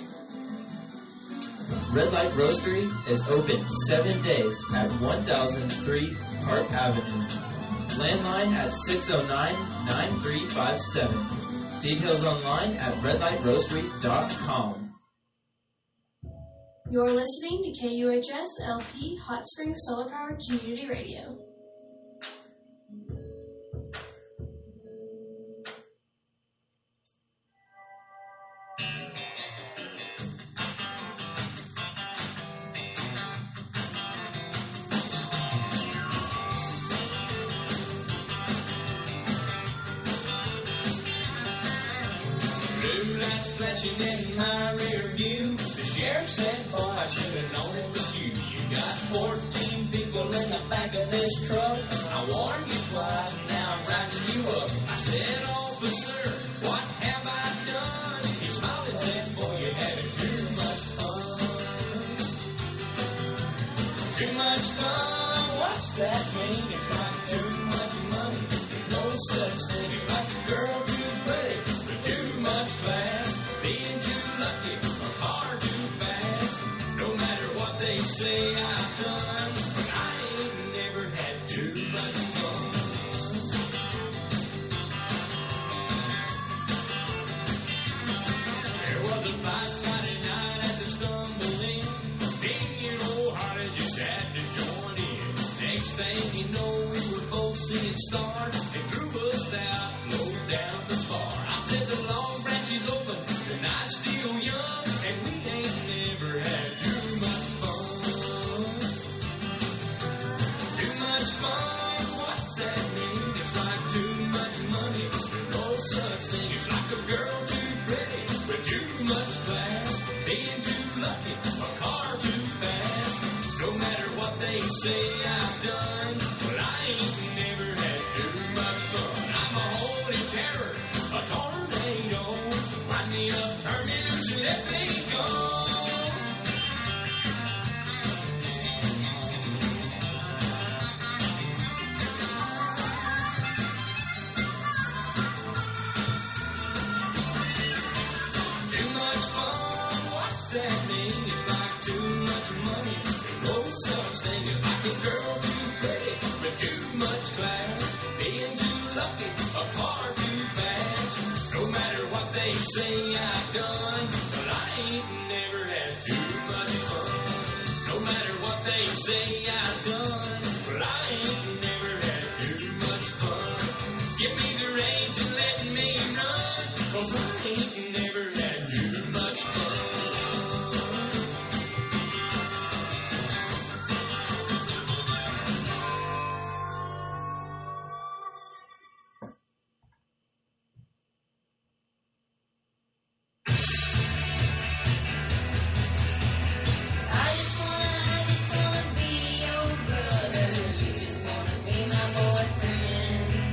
Red Light Roastery is open seven days at one thousand three Park Avenue. Landline at six oh nine, nine three five seven. Details online at red light roastery dot com. You're listening to K U H S L P Hot Springs Solar Power Community Radio. In my rear view, the sheriff said, boy, I should have known it was you. You got fourteen people in the back of this truck. I warned you twice, and now I'm riding you up. I said, officer, what have I done? He smiled and said, boy, you're having too much fun. Too much fun, what's that mean? It's like too much money. There's no such thing. It's like a girl too pretty, but too much class. Being too lucky or far too fast. No matter what they say I've done, but I ain't never had too much fun. There was a fight Friday night at the Stumble Inn. Me and old Hardy just had to join in. Next thing you know, we were both seeing stars. They threw us out, flowed down the bar. I said the Long Branch is open. The night's still young, and we ain't never had too much fun. Too much fun, what's that mean? It's like too much money, there's no such thing. It's like a girl too pretty, with too much class. Being too lucky, a car too fast. No matter what they say I've done, well, I ain't never had too much fun. I'm a holy terror, a tornado. Wind me up, turn me loose, and let me go. Too much fun, what's that mean? It's like too much money. There's no such thing as like a girl too pretty, but too much class. Being too lucky, a car too fast. No matter what they say I've done, but I ain't never had too much fun. No matter what they say I've done, but I ain't never had too much fun. Give me the reins and let me run, 'cause I ain't never had too much fun. I just wanna, I just wanna be your brother. You just wanna be my boyfriend.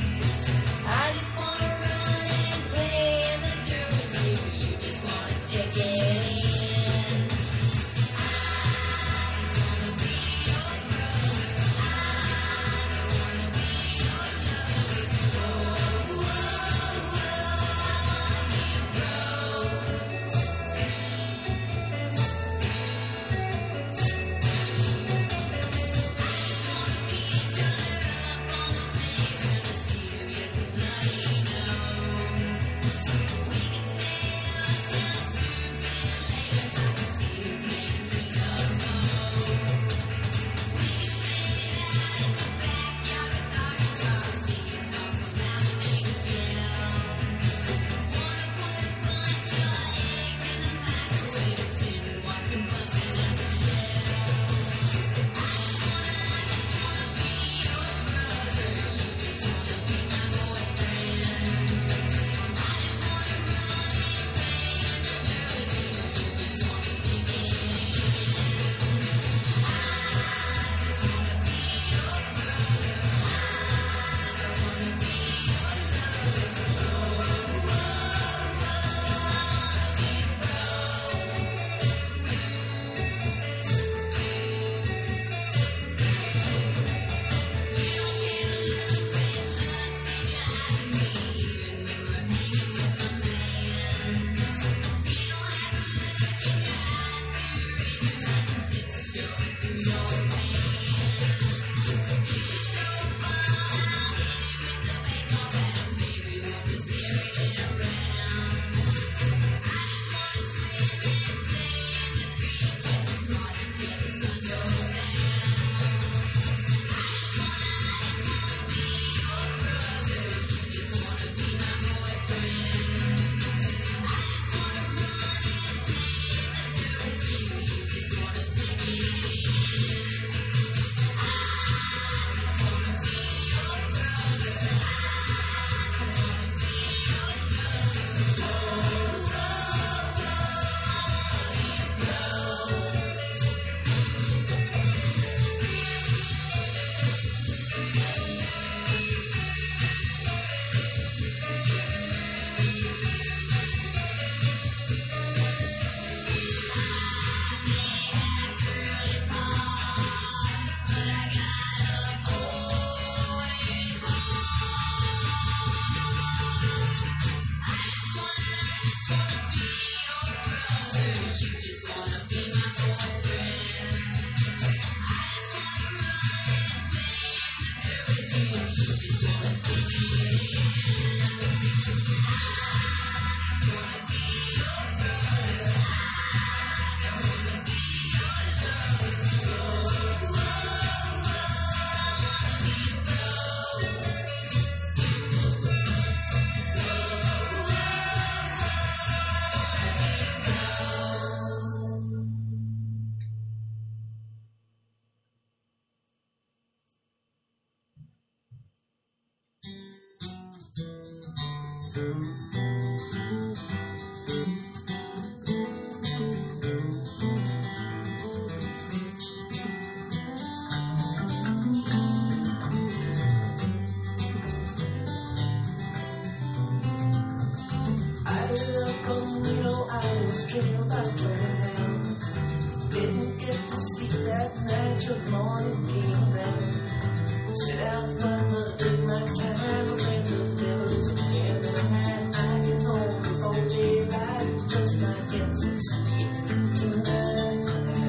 I love from Reno, I was dreaming about twenty pounds. Didn't get to sleep that night till the morning came around. Sit out front, mother, take my time. A friend of the devil is a friend that I had. I get home before daylight, just might get some sleep tonight.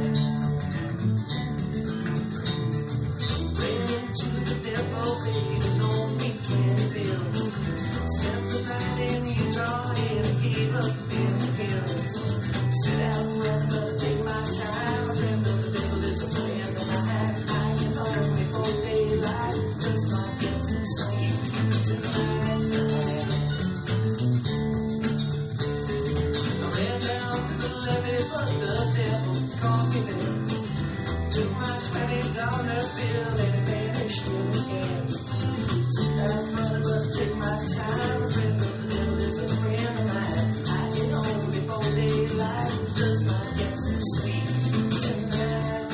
Ran into the devil, baby, loaned me twenty bills. Spent the night in Utah and gave up in the hills. Sit out front, mother, take my time. A friend of the devil is a friend that I had. I get home before daylight, just might get some sleep tonight. I ran down to the levee, but the devil caught me there. Took my twenty dollar bill and vanished again. Sit out front, mother, take my time. A friend of the devil is a friend of mine. I get home before daylight, just might get some sleep tonight.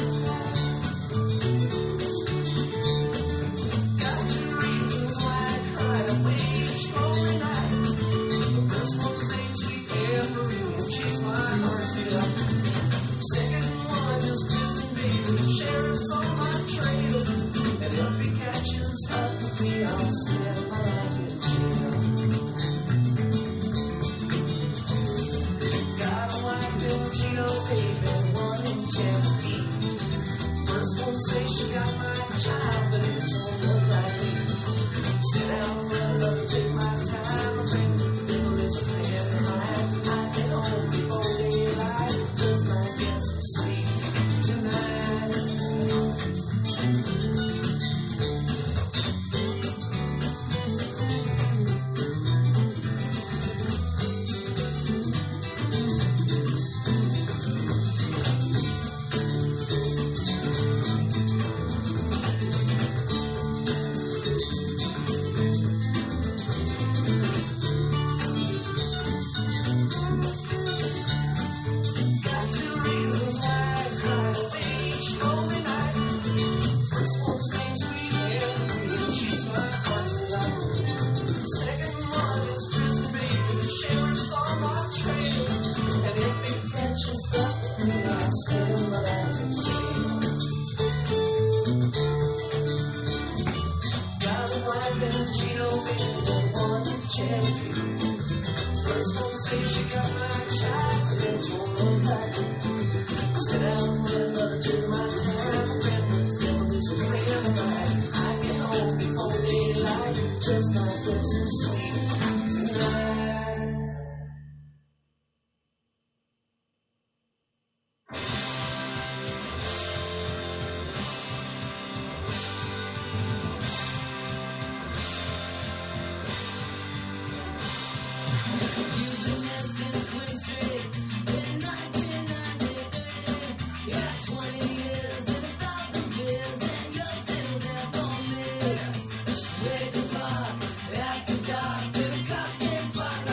Got two reasons why I cried away each lonely night. The first one's named Sweet Anne Marie, and she's my heart's delight. Second one is prison baby, the sheriff's on my trail. And if he catches up with me, I'll spend my life in jail. Got a wife in Chino, baby, one in Cherokee. First one say she got my child, but it don't look like me. Sit down, brother, take my time. A friend of the devil is a friend of mine. I get home before daylight, just might get some sleep tonight. Got two reasons why I cried away each lonely night. First one's named Sweet Anne Marie, and she's my heart's delight. Second one is prison baby, the sheriff's on my trail. And if he catches up with me, I'll spend my life in jail. Got a wife in Chino, baby, and one in Cherokee. First one say she got my child, but it don't look like it. Sit down, mother, take my time. A friend of the devil is a friend of mine. I get home before daylight, just might get some sleep tonight. After dark, till the cops can't find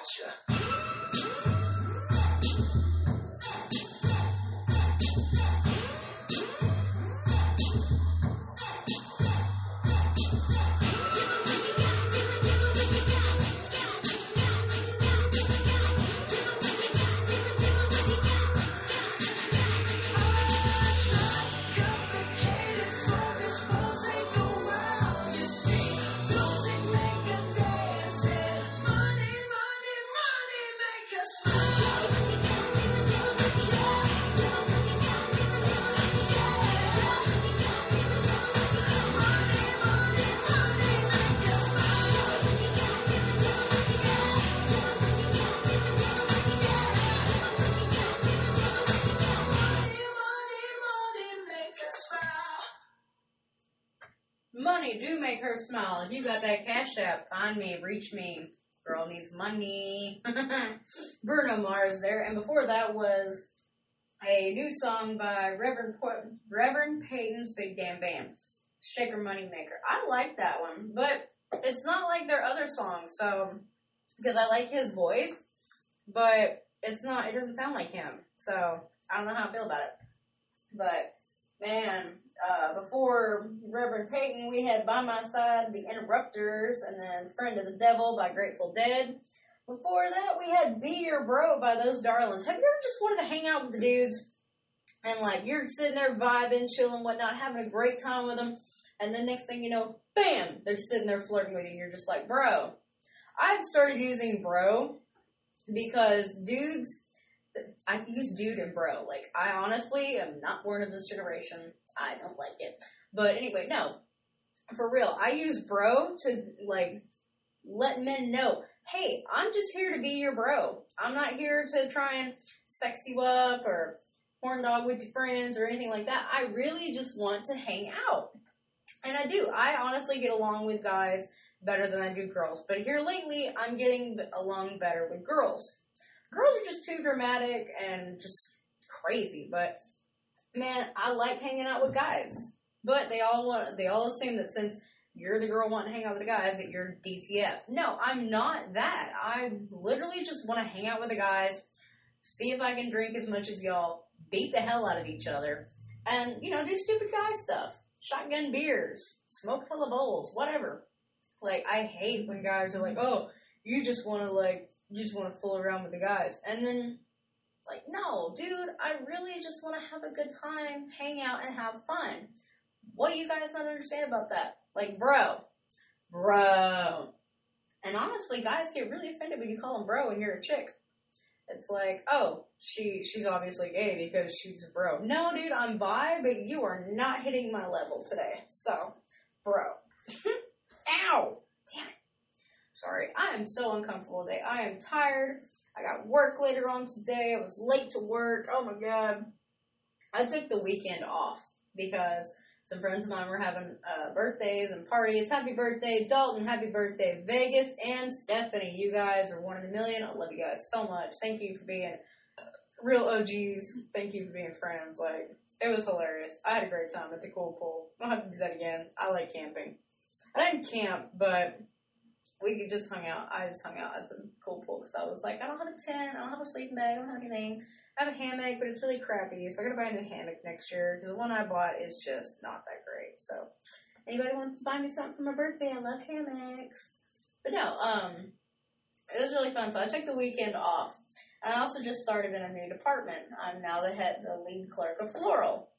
gotcha. Money do make her smile. If you got that cash app, find me, reach me. Girl needs money. Bruno Mars there. And before that was a new song by Reverend po- Reverend Peyton's Big Damn Band, Shaker Moneymaker. I like that one, but it's not like their other songs. So, because I like his voice, but it's not, it doesn't sound like him. So, I don't know how I feel about it. But, man, uh, before Reverend Peyton, we had By My Side, The Interrupters, and then Friend of the Devil by Grateful Dead. Before that, we had Be Your Bro by Those Darlings. Have you ever just wanted to hang out with the dudes? And, like, you're sitting there vibing, chilling, whatnot, having a great time with them. And then next thing you know, bam, they're sitting there flirting with you. And you're just like, bro. I've started using bro because dudes, I use dude and bro. Like, I honestly am not born of this generation. I don't like it. But anyway, no. For real, I use bro to, like, let men know, hey, I'm just here to be your bro. I'm not here to try and sex you up or horn dog with your friends or anything like that. I really just want to hang out. And I do. I honestly get along with guys better than I do girls. But here lately, I'm getting along better with girls. Girls are just too dramatic and just crazy. But, man, I like hanging out with guys. But they all want, they all assume that since you're the girl wanting to hang out with the guys, that you're D T F. No, I'm not that. I literally just want to hang out with the guys, see if I can drink as much as y'all, beat the hell out of each other, and, you know, do stupid guy stuff. Shotgun beers, smoke hella bowls, whatever. Like, I hate when guys are like, oh, you just want to, like, you just want to fool around with the guys. And then, like, no, dude, I really just want to have a good time, hang out, and have fun. What do you guys not understand about that? Like, bro. Bro. And honestly, guys get really offended when you call them bro and you're a chick. It's like, oh, she she's obviously gay because she's a bro. No, dude, I'm bi, but you are not hitting my level today. So, bro. Ow! Damn it. Sorry, I am so uncomfortable today. I am tired. I got work later on today. I was late to work. Oh my god. I took the weekend off because some friends of mine were having uh, birthdays and parties. Happy birthday, Dalton. Happy birthday, Vegas and Stephanie. You guys are one in a million. I love you guys so much. Thank you for being real O Gs. Thank you for being friends. Like, it was hilarious. I had a great time at the cool pool. I'll have to do that again. I like camping. I didn't camp, but we could just hung out. I just hung out at the cool pool because I was like, I don't have a tent. I don't have a sleeping bag. I don't have anything. I have a hammock, but it's really crappy, so I gotta buy a new hammock next year, because the one I bought is just not that great, so, anybody wants to buy me something for my birthday? I love hammocks. But no, um, it was really fun, so I took the weekend off, and I also just started in a new department. I'm now the head, the lead clerk of Floral.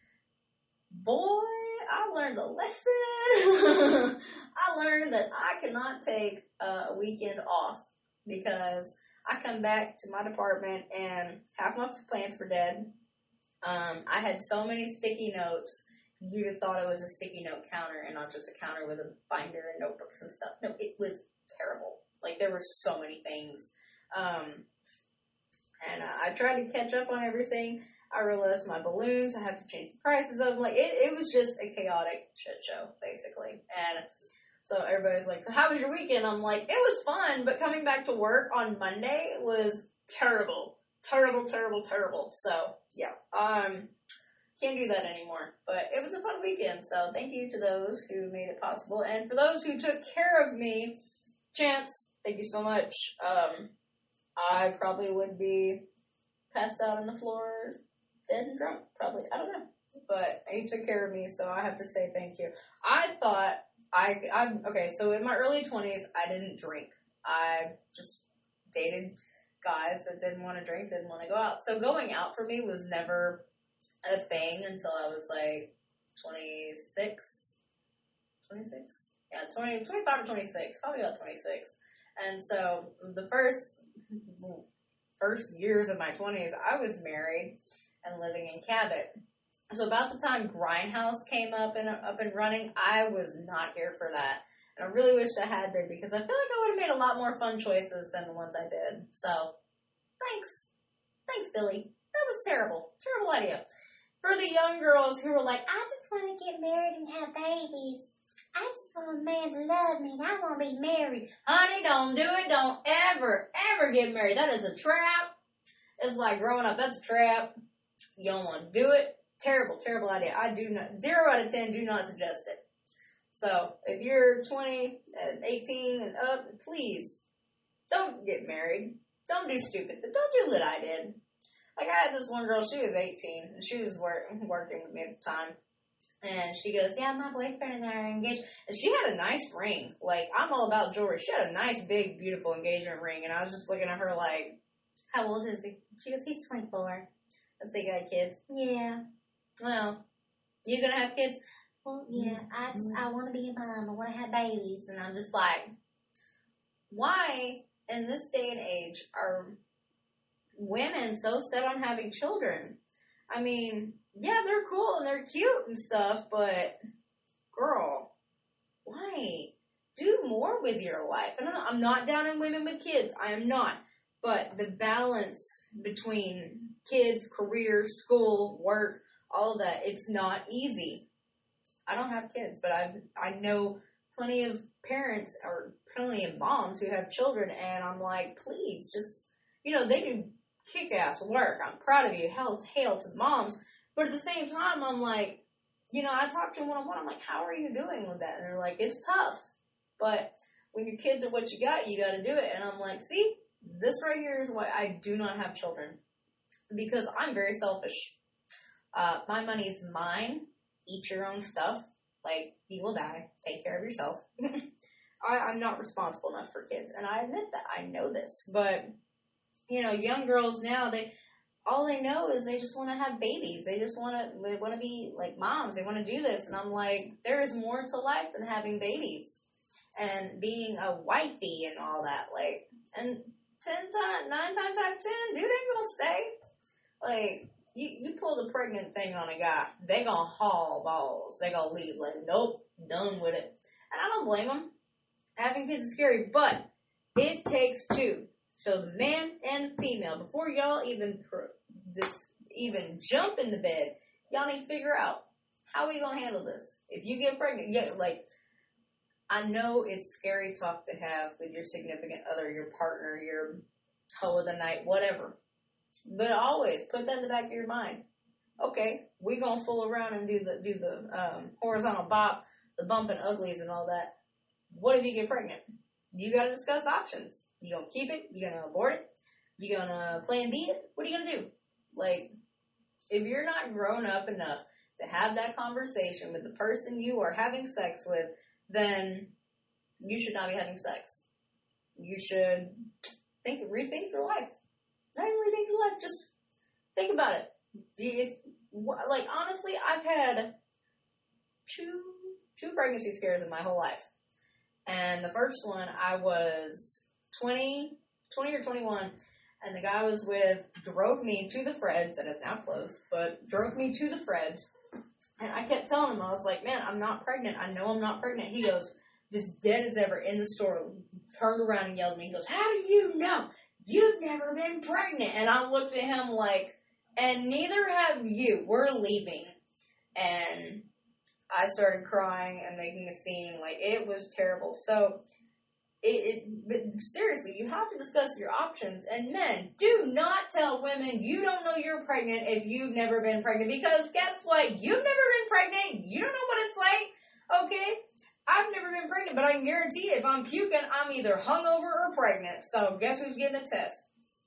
Boy, I learned a lesson. I learned that I cannot take a weekend off, because I come back to my department and half my plants were dead. Um, I had so many sticky notes, you'd have thought it was a sticky note counter and not just a counter with a binder and notebooks and stuff. No, it was terrible. Like, there were so many things. Um, and uh, I tried to catch up on everything. I realized my balloons, I have to change the prices of them. Like, it, it was just a chaotic shit show, basically. And so everybody's like, so how was your weekend? I'm like, it was fun, but coming back to work on Monday was terrible. Terrible, terrible, terrible. So, yeah. Um, can't do that anymore. But it was a fun weekend, so thank you to those who made it possible. And for those who took care of me, Chance, thank you so much. Um, I probably would be passed out on the floor, dead and drunk. Probably. I don't know. But he took care of me, so I have to say thank you. I thought, I, I okay, so in my early twenties, I didn't drink. I just dated guys that didn't want to drink, didn't want to go out. So going out for me was never a thing until I was like twenty-six. twenty-six? Yeah, twenty, twenty-five or twenty-six. Probably about twenty-six. And so the first first years of my twenties, I was married and living in Cabot. So about the time Grindhouse came up and up and running, I was not here for that. And I really wish I had been because I feel like I would have made a lot more fun choices than the ones I did. So, thanks. Thanks, Billy. That was terrible. Terrible idea. For the young girls who were like, I just want to get married and have babies. I just want a man to love me and I want to be married. Honey, don't do it. Don't ever, ever get married. That is a trap. It's like growing up. That's a trap. You don't want to do it. Terrible, terrible idea. I do not, zero out of ten, do not suggest it. So, if you're twenty, eighteen, and up, please, don't get married. Don't do stupid. Don't do what I did. Like, I had this one girl, she was eighteen, and she was work, working with me at the time. And she goes, yeah, my boyfriend and I are engaged. And she had a nice ring. Like, I'm all about jewelry. She had a nice, big, beautiful engagement ring. And I was just looking at her like, how old is he? She goes, he's twenty-four. I said, you got kids? Yeah. Well, you gonna have kids? Well, yeah, I just, I want to be a mom. I want to have babies. And I'm just like, why in this day and age are women so set on having children? I mean, yeah, they're cool and they're cute and stuff, but girl, why? Do more with your life. And I'm I'm not down on women with kids. I am not. But the balance between kids, career, school, work, all of that, it's not easy. I don't have kids, but I've, I know plenty of parents or plenty of moms who have children, and I'm like, please, just, you know, they do kick-ass work. I'm proud of you. Hail, hail to the moms. But at the same time, I'm like, you know, I talk to them one-on-one. I'm like, how are you doing with that? And they're like, it's tough. But when your kids are what you got, you got to do it. And I'm like, see, this right here is why I do not have children. Because I'm very selfish. Uh, my money is mine. Eat your own stuff. Like, you will die. Take care of yourself. I, I'm not responsible enough for kids. And I admit that. I know this. But, you know, young girls now, they all they know is they just want to have babies. They just want to they want to be, like, moms. They want to do this. And I'm like, there is more to life than having babies. And being a wifey and all that. Like, and ten times, nine times out of ten, dude ain't gonna stay. Like, You, you pull the pregnant thing on a guy, they gonna haul balls. They gonna leave like, nope, done with it. And I don't blame them. Having kids is scary, but it takes two. So the man and the female, before y'all even this even jump in the bed, y'all need to figure out how are we gonna handle this. If you get pregnant, yeah, like I know it's scary talk to have with your significant other, your partner, your hoe of the night, whatever. But always put that in the back of your mind. Okay, we gonna fool around and do the do the um, horizontal bop, the bumping uglies and all that. What if you get pregnant? You gotta discuss options. You gonna keep it? You gonna abort it? You gonna plan B it? What are you gonna do? Like, if you're not grown up enough to have that conversation with the person you are having sex with, then you should not be having sex. You should think rethink your life. Not even rethink your life. Just think about it. Do you, if, like, honestly, I've had two two pregnancy scares in my whole life. And the first one, I was twenty, twenty or twenty-one, and the guy I was with drove me to the Freds, that is now closed, but drove me to the Freds, and I kept telling him, I was like, man, I'm not pregnant. I know I'm not pregnant. He goes, just dead as ever, in the store, turned around and yelled at me. He goes, how do you know? You've never been pregnant. And I looked at him like, and neither have you. We're leaving. And I started crying and making a scene. Like, it was terrible. So, it, it but seriously, you have to discuss your options. And men, do not tell women you don't know you're pregnant if you've never been pregnant. Because guess what? You've never been pregnant. You don't know what it's like. Okay? I've never been pregnant, but I can guarantee if I'm puking, I'm either hungover or pregnant. So guess who's getting a test?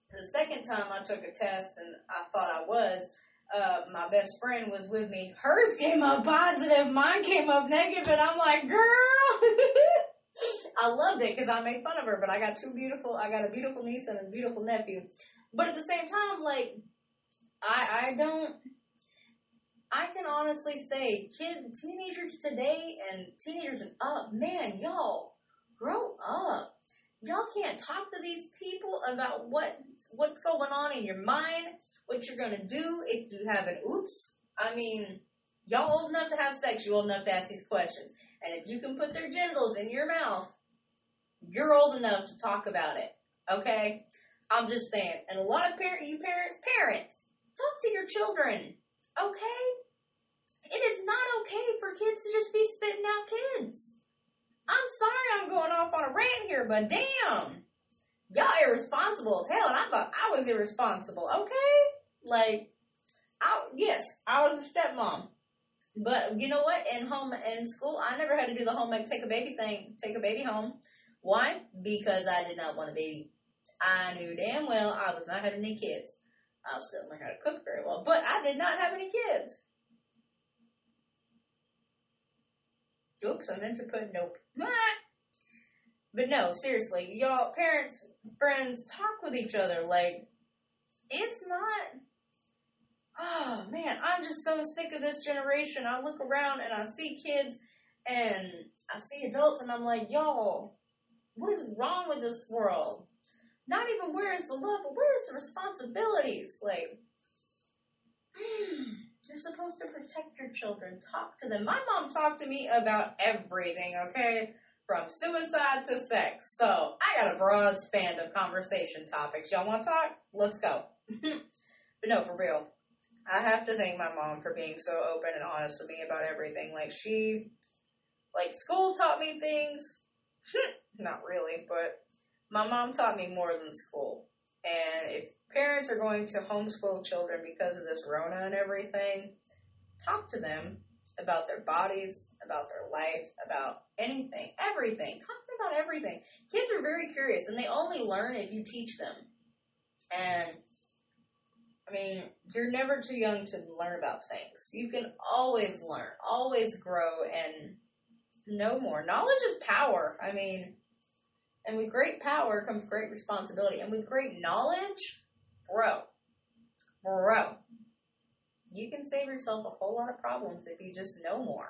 The second time I took a test and I thought I was, uh, my best friend was with me. Hers came up positive, mine came up negative, and I'm like, girl! I loved it because I made fun of her, but I got two beautiful, I got a beautiful niece and a beautiful nephew. But at the same time, like, I, I don't, I can honestly say, kid, teenagers today and teenagers and up, man, y'all, grow up. Y'all can't talk to these people about what what's going on in your mind, what you're going to do if you have an oops. I mean, y'all old enough to have sex, you're old enough to ask these questions. And if you can put their genitals in your mouth, you're old enough to talk about it, okay? I'm just saying. And a lot of parent, you parents, parents, talk to your children, okay? It is not okay for kids to just be spitting out kids. I'm sorry I'm going off on a rant here, but damn, y'all irresponsible as hell, and I thought I was irresponsible, okay? Like, I, yes, I was a stepmom, but you know what? In home, in school, I never had to do the home take a baby thing, take a baby home. Why? Because I did not want a baby. I knew damn well I was not having any kids. I still didn't learn how to cook very well, but I did not have any kids. Oops, I meant to put nope. But no, seriously, y'all, parents, friends, talk with each other. Like, it's not, oh man, I'm just so sick of this generation. I look around and I see kids and I see adults and I'm like, y'all, what is wrong with this world? Not even where is the love, but where is the responsibilities? Like, you're supposed to protect your children. Talk to them. My mom talked to me about everything, okay? From suicide to sex. So, I got a broad span of conversation topics. Y'all want to talk? Let's go. But no, for real. I have to thank my mom for being so open and honest with me about everything. Like, she, like, school taught me things. Not really, but my mom taught me more than school. And if parents are going to homeschool children because of this Rona and everything, talk to them about their bodies, about their life, about anything, everything. Talk to them about everything. Kids are very curious, and they only learn if you teach them. And, I mean, you're never too young to learn about things. You can always learn, always grow, and know more. Knowledge is power. I mean, and with great power comes great responsibility. And with great knowledge, bro, bro, you can save yourself a whole lot of problems if you just know more.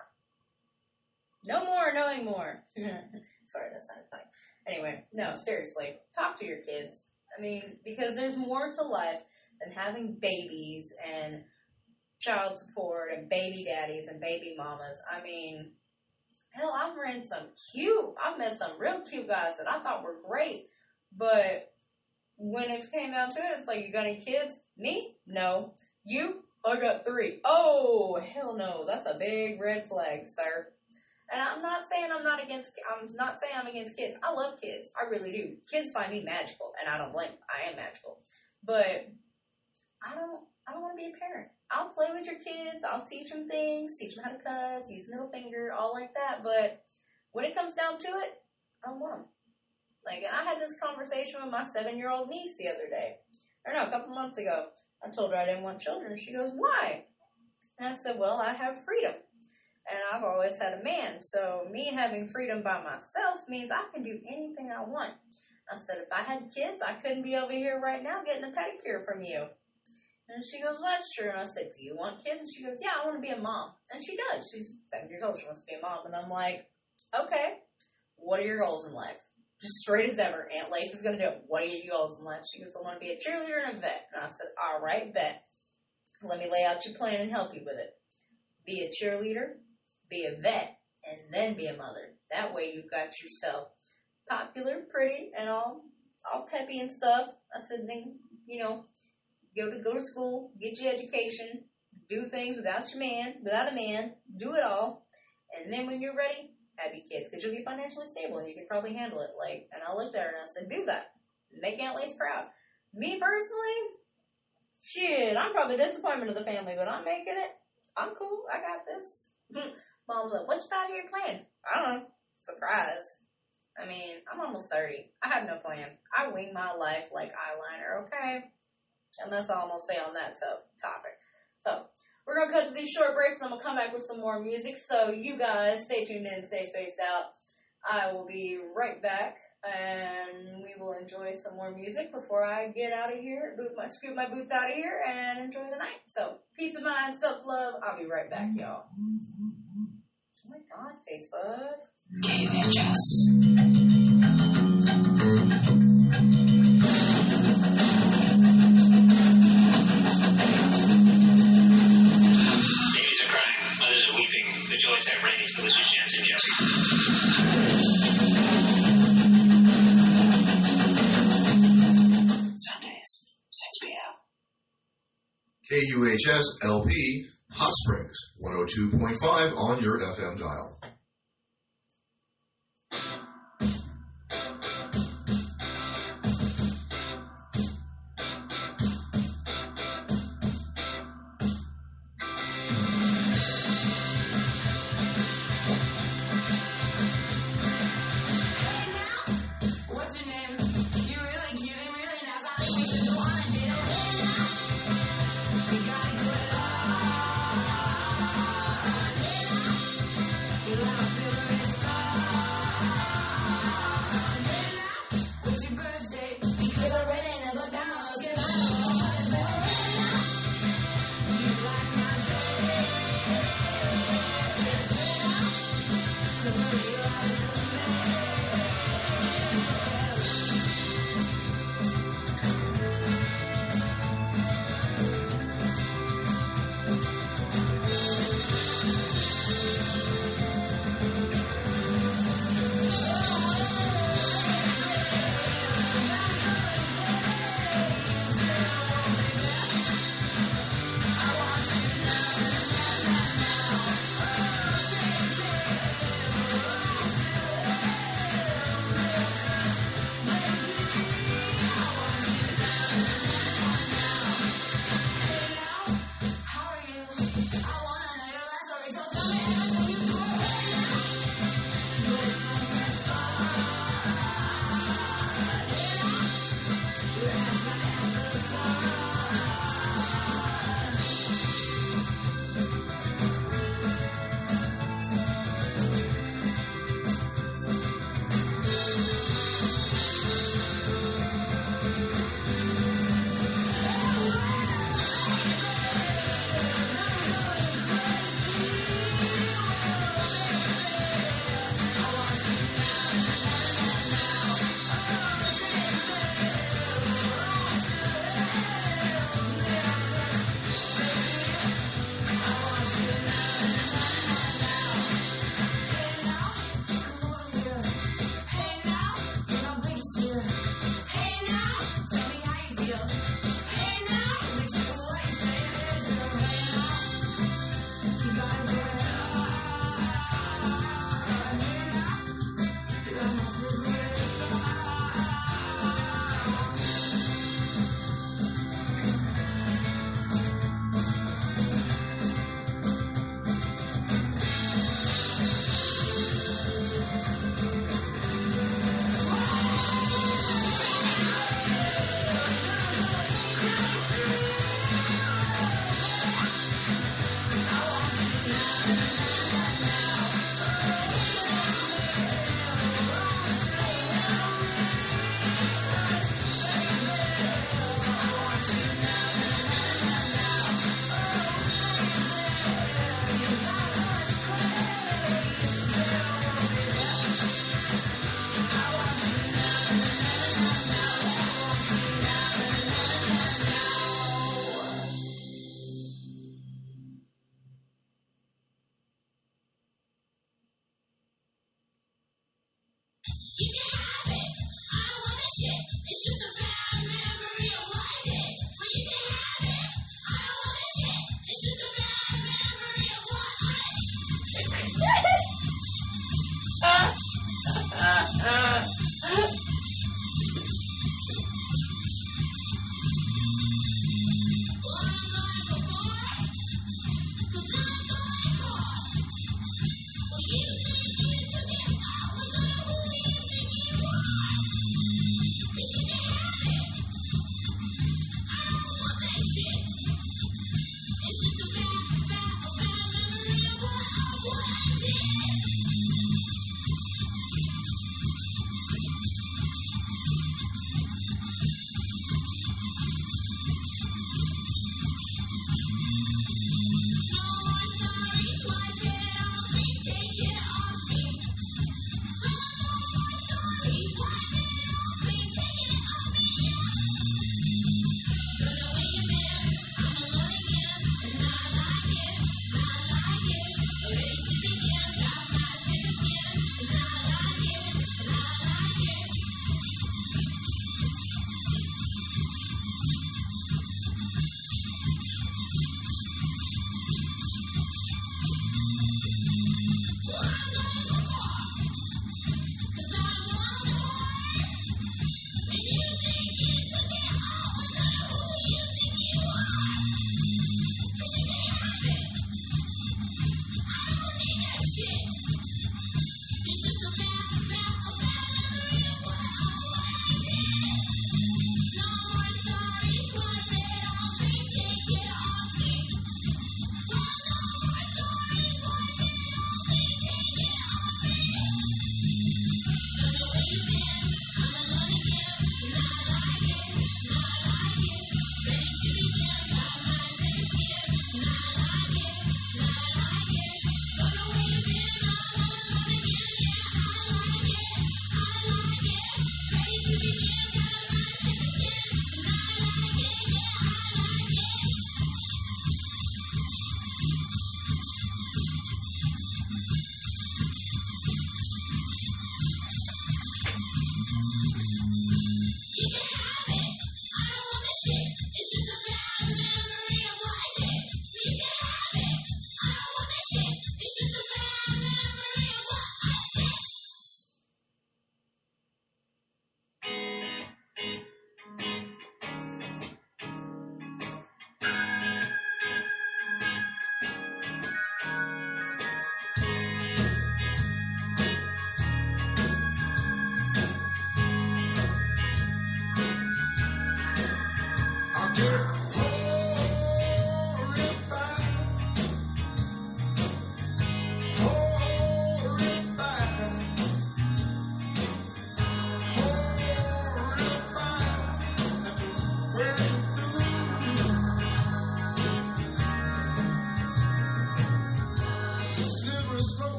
No more knowing more. Sorry, that sounded funny. Anyway, no, seriously, talk to your kids. I mean, because there's more to life than having babies and child support and baby daddies and baby mamas. I mean, hell, I've met some cute, I've met some real cute guys that I thought were great, but when it came down to it, it's like, you got any kids? Me? No. You? I got three. Oh, hell no. That's a big red flag, sir. And I'm not saying I'm not against, I'm not saying I'm against kids. I love kids. I really do. Kids find me magical, and I don't blame them. I am magical. But I don't, I don't want to be a parent. I'll play with your kids. I'll teach them things, teach them how to cuss, use middle finger, all like that. But when it comes down to it, I don't want them. Like, and I had this conversation with my seven-year-old niece the other day. Or no, a couple months ago. I told her I didn't want children. She goes, why? And I said, well, I have freedom. And I've always had a man. So me having freedom by myself means I can do anything I want. I said, if I had kids, I couldn't be over here right now getting a pedicure from you. And she goes, well, that's true. And I said, do you want kids? And she goes, yeah, I want to be a mom. And she does. She's seven years old. She wants to be a mom. And I'm like, okay, what are your goals in life? Just straight as ever. Aunt Lace is going to do it. What are your goals in life? She goes, I want to be a cheerleader and a vet. And I said, all right, vet. Let me lay out your plan and help you with it. Be a cheerleader, be a vet, and then be a mother. That way you've got yourself popular, pretty, and all all peppy and stuff. I said, then, you know, go to go to school, get your education, do things without your man, without a man, do it all. And then when you're ready, have your kids, because you'll be financially stable and you can probably handle it. Like, and I looked at her and I said, do that. Make Aunt Lace proud. Me personally, shit, I'm probably the disappointment of the family, but I'm making it. I'm cool. I got this. Mom's like, what's your five-year plan? I don't know. Surprise. I mean, I'm almost thirty. I have no plan. I wing my life like eyeliner, okay? And that's all I'm going to say on that to- topic. So, we're going to cut to these short breaks, and I'm going to come back with some more music. So, you guys, stay tuned in, stay spaced out. I will be right back, and we will enjoy some more music before I get out of here, boot my, scoot my boots out of here, and enjoy the night. So, peace of mind, self-love. I'll be right back, y'all. Oh my God, Facebook. K U H S. The joys have rainy, so this is Jams and Jeffy. Sundays, six p.m. K U H S L P, Hot Springs, one oh two point five on your F M dial. You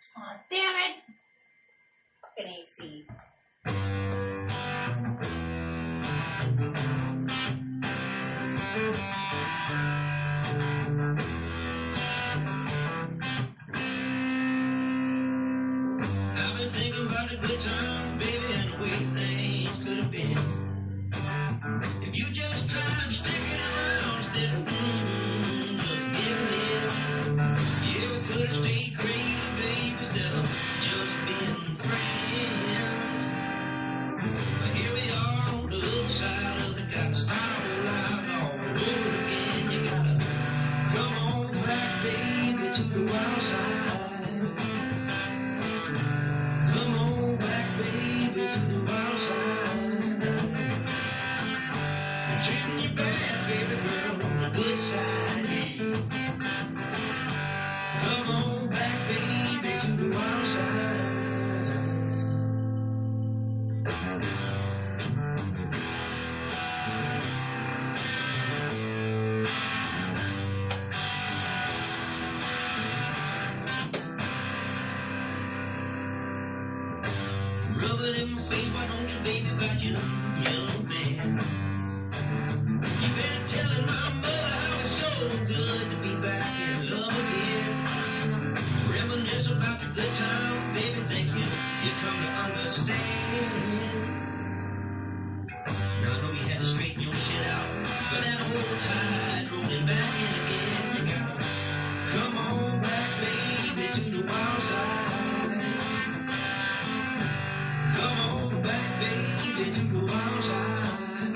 Aw, damn it! Fucking A C. I've been thinking about the good times, baby, and the way things could have been. If you just tried sticking around instead of mm, just giving in. Yeah, we could have stayed crazy, baby, instead of just being friends. But here we are on the other side of it, gotta start our life all over again. You gotta come on back, baby, to the wild side. Come on back, baby, to the wild side. I'm treating you bad, baby girl, on the good side. Yeah. Come on back, baby, to the wild side. Rub it in my face, why don't you, baby, about your young man? You been telling my mother how it's so good to be back in love again. Reminisce about the good times, baby, think you, you come to understand. Now I know you had to straighten your shit out, but that old tide rolling back in again. You gotta come on back, baby, to the wild side. Come on back, baby, to the wild side.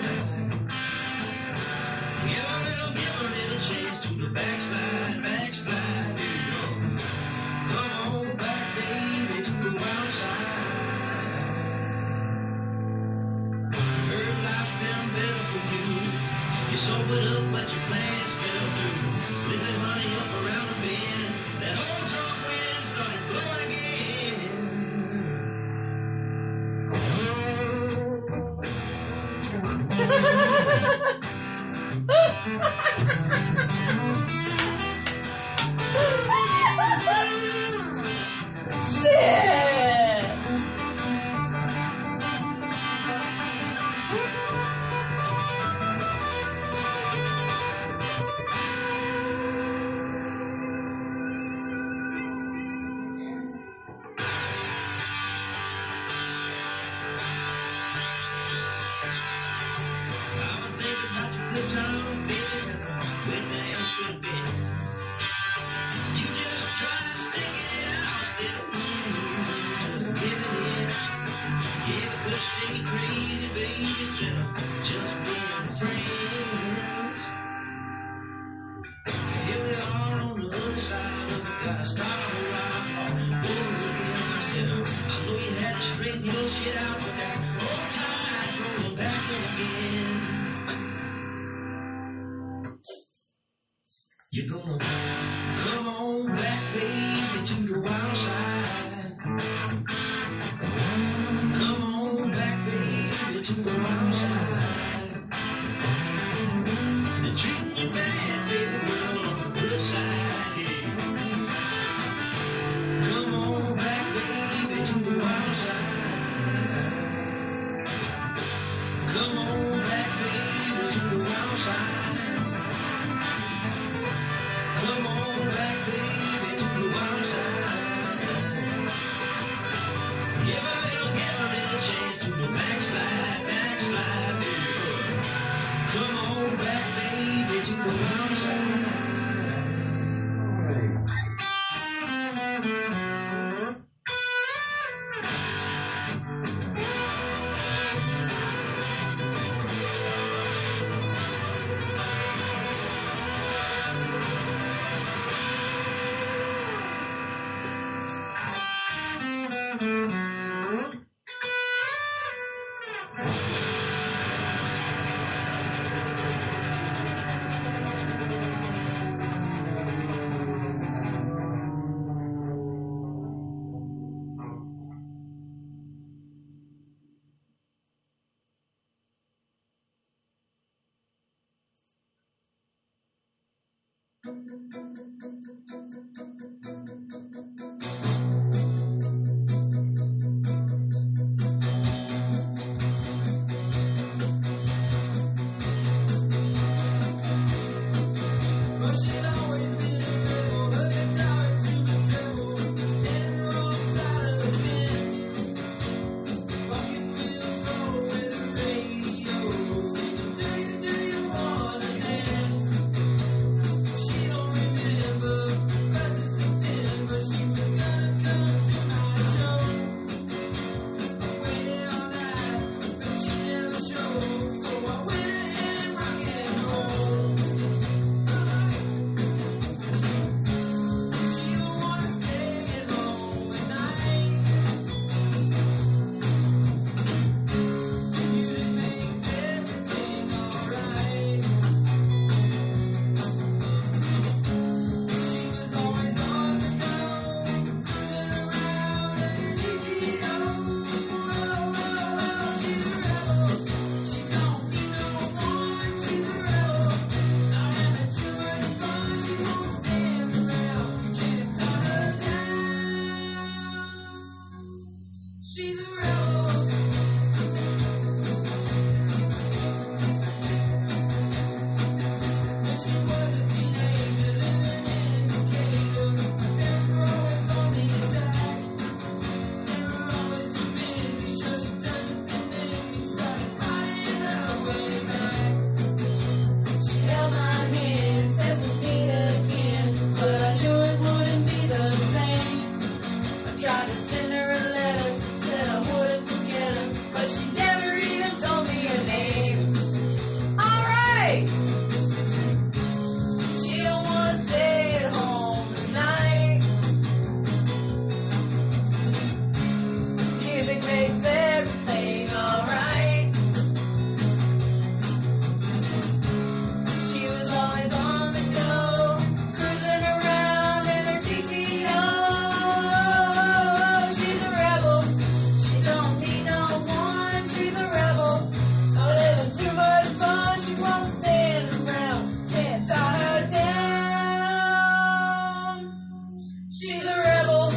Give a little, give a little chance to the backslide, backslide, yeah. Come on back, baby, to the wild side. Heard life's been better for you. You sobered up, but your plans fell through. Living honey up around the bend. That old trunk wind started blowing again. Shit! I'ma think about the good times, baby, when things could have been. You just tried sticking it out instead of mm, just giving in. Yeah, we could stay crazy, baby, instead of just being friends. Here we are on the other side of it, gotta start a life all over again. I said, I know you had to straighten your shit out, but that old tide rolling back in again. You're gonna come on back, baby, to the wild side. Come on back, baby, to the wild side. They're treating you bad, baby girl, on the good side. Yeah. Come on back, baby, to the wild side. Come on back, baby, to the wild side. Come on back, baby, to the wild side. Give a little, give a little chance to the backslide, backslide, yeah. Come on back, baby, to the wild side. She's a rebel. When she was a teenager living in Decatur, her parents were always on the attack. They were always too busy, so she turned to picnics and started riding her way back. She held my hand, said we'll meet again, but I knew it wouldn't be the same. I tried to send her a letter, said I wouldn't forget her, but she never even told me her name. Alright! She don't wanna stay at home tonight. Music makes everything alright. She was always on the go, cruising around in her G T O. She's a rebel. She don't need no one. She's a rebel. Not living too much fun. She won't stand around. Can't tie her down. She's a rebel.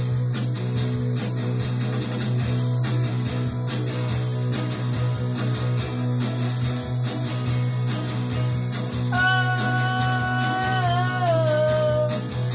Oh.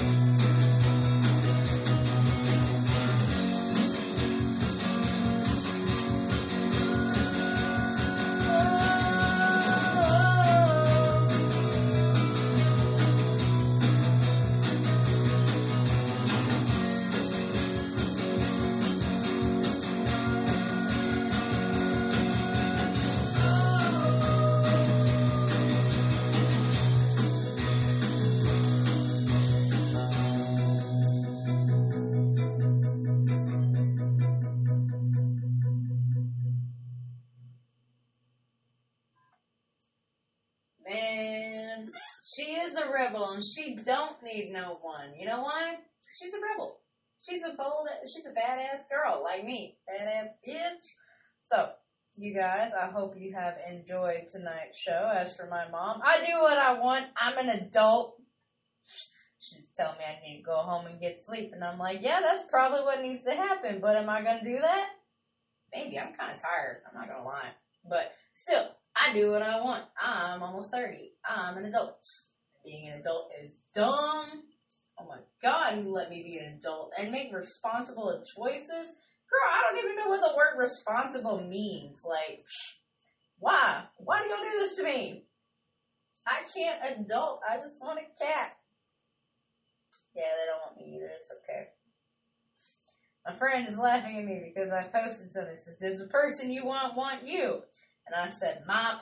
Man, she is a rebel and she don't need no one. You know why? She's a rebel. She's a bold, she's a badass girl like me. Badass bitch. So, you guys, I hope you have enjoyed tonight's show. As for my mom, I do what I want. I'm an adult. She's telling me I need to go home and get sleep. And I'm like, yeah, that's probably what needs to happen. But am I going to do that? Maybe. I'm kind of tired. I'm not going to lie. But still, I do what I want. I'm almost thirty. I'm an adult. Being an adult is dumb. Oh my God, you let me be an adult and make responsible choices? Girl, I don't even know what the word responsible means. Like, why? Why do y'all do this to me? I can't adult. I just want a cat. Yeah, they don't want me either. It's okay. My friend is laughing at me because I posted something. It says, does the person you want want you? And I said, Mop.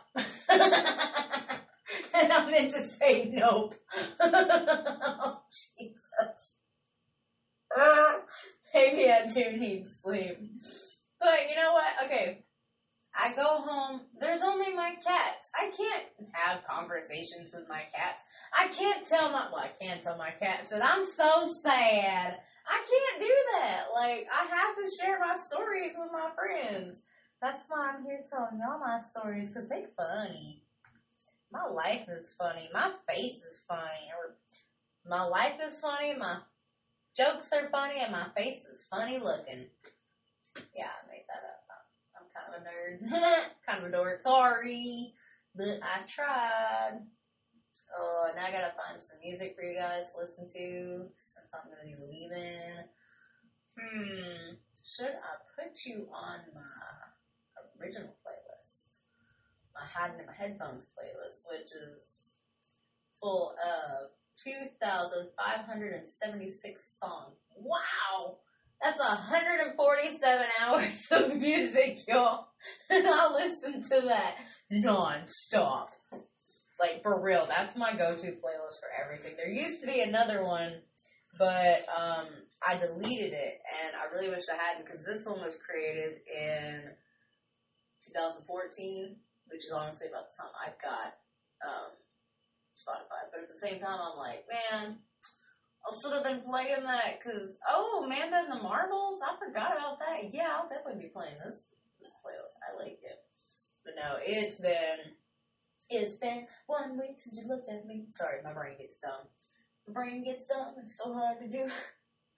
And I meant to say nope. Oh, Jesus. Uh, maybe I do need sleep. But you know what? Okay. I go home. There's only my cats. I can't have conversations with my cats. I can't tell my, well, I can tell my cats that I'm so sad. I can't do that. Like, I have to share my stories with my friends. That's why I'm here telling y'all my stories, because they funny. My life is funny. My face is funny. Or my life is funny. My jokes are funny, and my face is funny looking. Yeah, I made that up. I'm kind of a nerd. Kind of a dork. Sorry. But I tried. Oh, now I gotta find some music for you guys to listen to, since I'm gonna be leaving. Hmm. Should I put you on my original playlist? My hiding in my headphones playlist, which is full of two thousand five hundred seventy-six songs. Wow! That's one hundred forty-seven hours of music, y'all. And I'll listen to that non-stop. Like, for real, that's my go-to playlist for everything. There used to be another one, but um, I deleted it, and I really wish I hadn't, because this one was created in two thousand fourteen, which is honestly about the time I got um, Spotify. But at the same time, I'm like, man, I should have been playing that, because, oh, Amanda and the Marbles, I forgot about that. Yeah, I'll definitely be playing this, this playlist. I like it. But no, it's been... It's been one week since you looked at me. Sorry, my brain gets dumb. My brain gets dumb. It's so hard to do.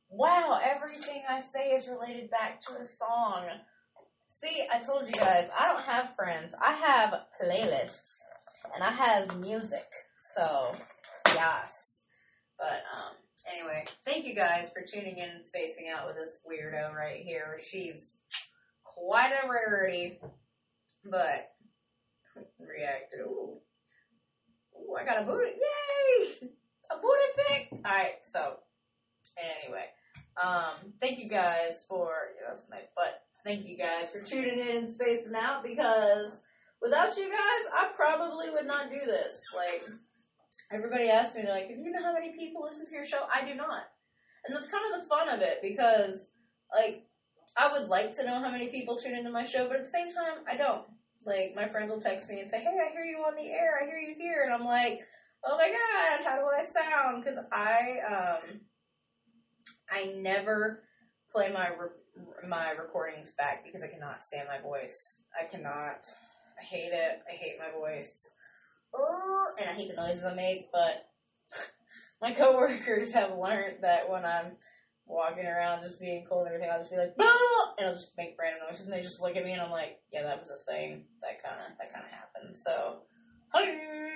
Wow, everything I say is related back to a song. See, I told you guys, I don't have friends. I have playlists. And I have music. So, yes. But, um, anyway, thank you guys for tuning in and spacing out with this weirdo right here. She's quite a rarity. But, reacted. Ooh. Ooh, I got a booty. Yay! A booty pic! Alright, so, anyway. Um, thank you guys for, yeah, that's nice, but thank you guys for tuning in and spacing out, because without you guys, I probably would not do this. Like, everybody asks me, like, do you know how many people listen to your show? I do not. And that's kind of the fun of it, because, like, I would like to know how many people tune into my show, but at the same time, I don't. Like, my friends will text me and say, hey, I hear you on the air, I hear you here, and I'm like, oh my god, how do I sound? Because I, um, I never play my re- my recordings back because I cannot stand my voice. I cannot. I hate it. I hate my voice. Oh, and I hate the noises I make, but my coworkers have learned that when I'm walking around just being cold and everything, I'll just be like, bah! And I'll just make random noises, and they just look at me, and I'm like, yeah, that was a thing. That kind of that kind of happened. So, hi.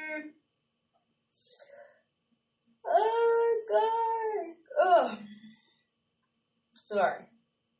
Oh, God. Ugh. Sorry.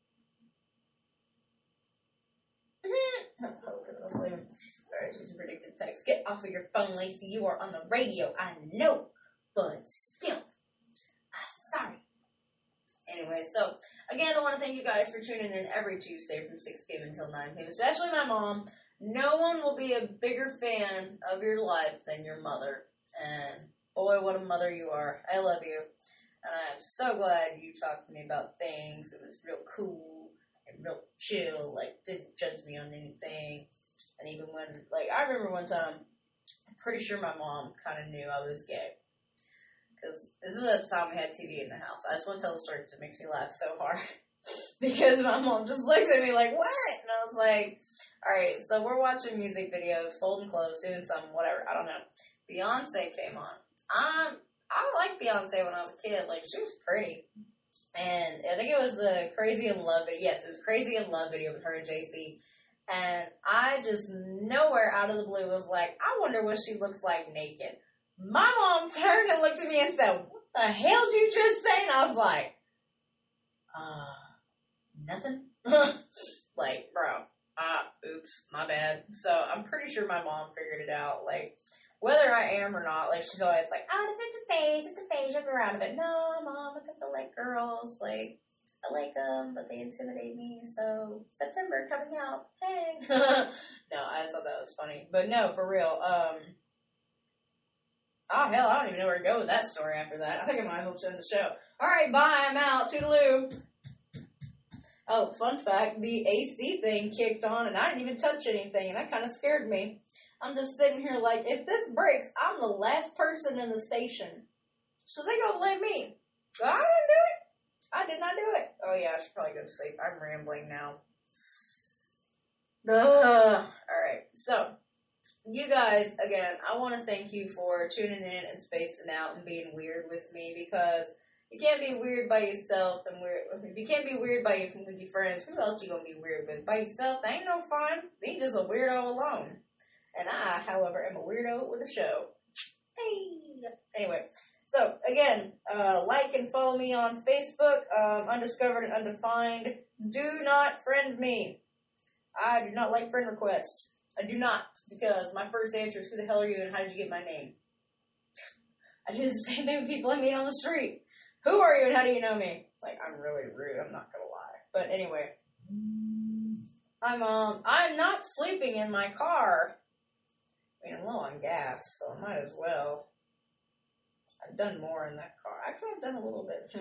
Sorry, she's a predictive text. Get off of your phone, Lacey. You are on the radio. I know, but still, I'm sorry. Anyway, so, again, I want to thank you guys for tuning in every Tuesday from six p.m. until nine p.m., especially my mom. No one will be a bigger fan of your life than your mother. And, boy, what a mother you are. I love you. And I am so glad you talked to me about things. It was real cool and real chill. Like, didn't judge me on anything. And even when, like, I remember one time, I'm pretty sure my mom kind of knew I was gay. Because this is the time we had T V in the house. I just want to tell the story because it makes me laugh so hard. Because my mom just looks at me like, what? And I was like, alright, so we're watching music videos, folding clothes, doing something, whatever. I don't know. Beyonce came on. I'm... I liked Beyonce when I was a kid. Like, she was pretty. And I think it was the Crazy in Love video. Yes, it was Crazy in Love video with her and J C. And I just, nowhere out of the blue, was like, I wonder what she looks like naked. My mom turned and looked at me and said, what the hell did you just say? And I was like, uh, nothing? Like, bro, ah, oops, my bad. So I'm pretty sure my mom figured it out. Like, whether I am or not, like, she's always like, oh, it's, it's a phase, it's a phase, you'll grow out of it. No, Mom, I think I like girls. Like, I like them, but they intimidate me, so September coming out, hey. No, I just thought that was funny. But no, for real, um, oh, hell, I don't even know where to go with that story after that. I think I might as well end the show. Alright, bye, I'm out, toodaloo. Oh, fun fact, the A C thing kicked on, and I didn't even touch anything, and that kind of scared me. I'm just sitting here like, if this breaks, I'm the last person in the station. So they gonna blame me. I didn't do it. I did not do it. Oh yeah, I should probably go to sleep. I'm rambling now. Ugh. Alright, so, you guys, again, I want to thank you for tuning in and spacing out and being weird with me, because you can't be weird by yourself, and weird, if you can't be weird by your, with your friends, who else you gonna be weird with? By yourself, that ain't no fun. You just a weirdo alone. And I, however, am a weirdo with a show. Hey! Anyway, so, again, uh, like and follow me on Facebook, um, Undiscovered and Undefined. Do not friend me. I do not like friend requests. I do not, because my first answer is, who the hell are you and how did you get my name? I do the same thing with people I meet on the street. Who are you and how do you know me? Like, I'm really rude, I'm not gonna lie. But anyway. I'm, um, I'm not sleeping in my car. I mean, I'm low on gas, so I might as well. I've done more in that car. Actually, I've done a little bit.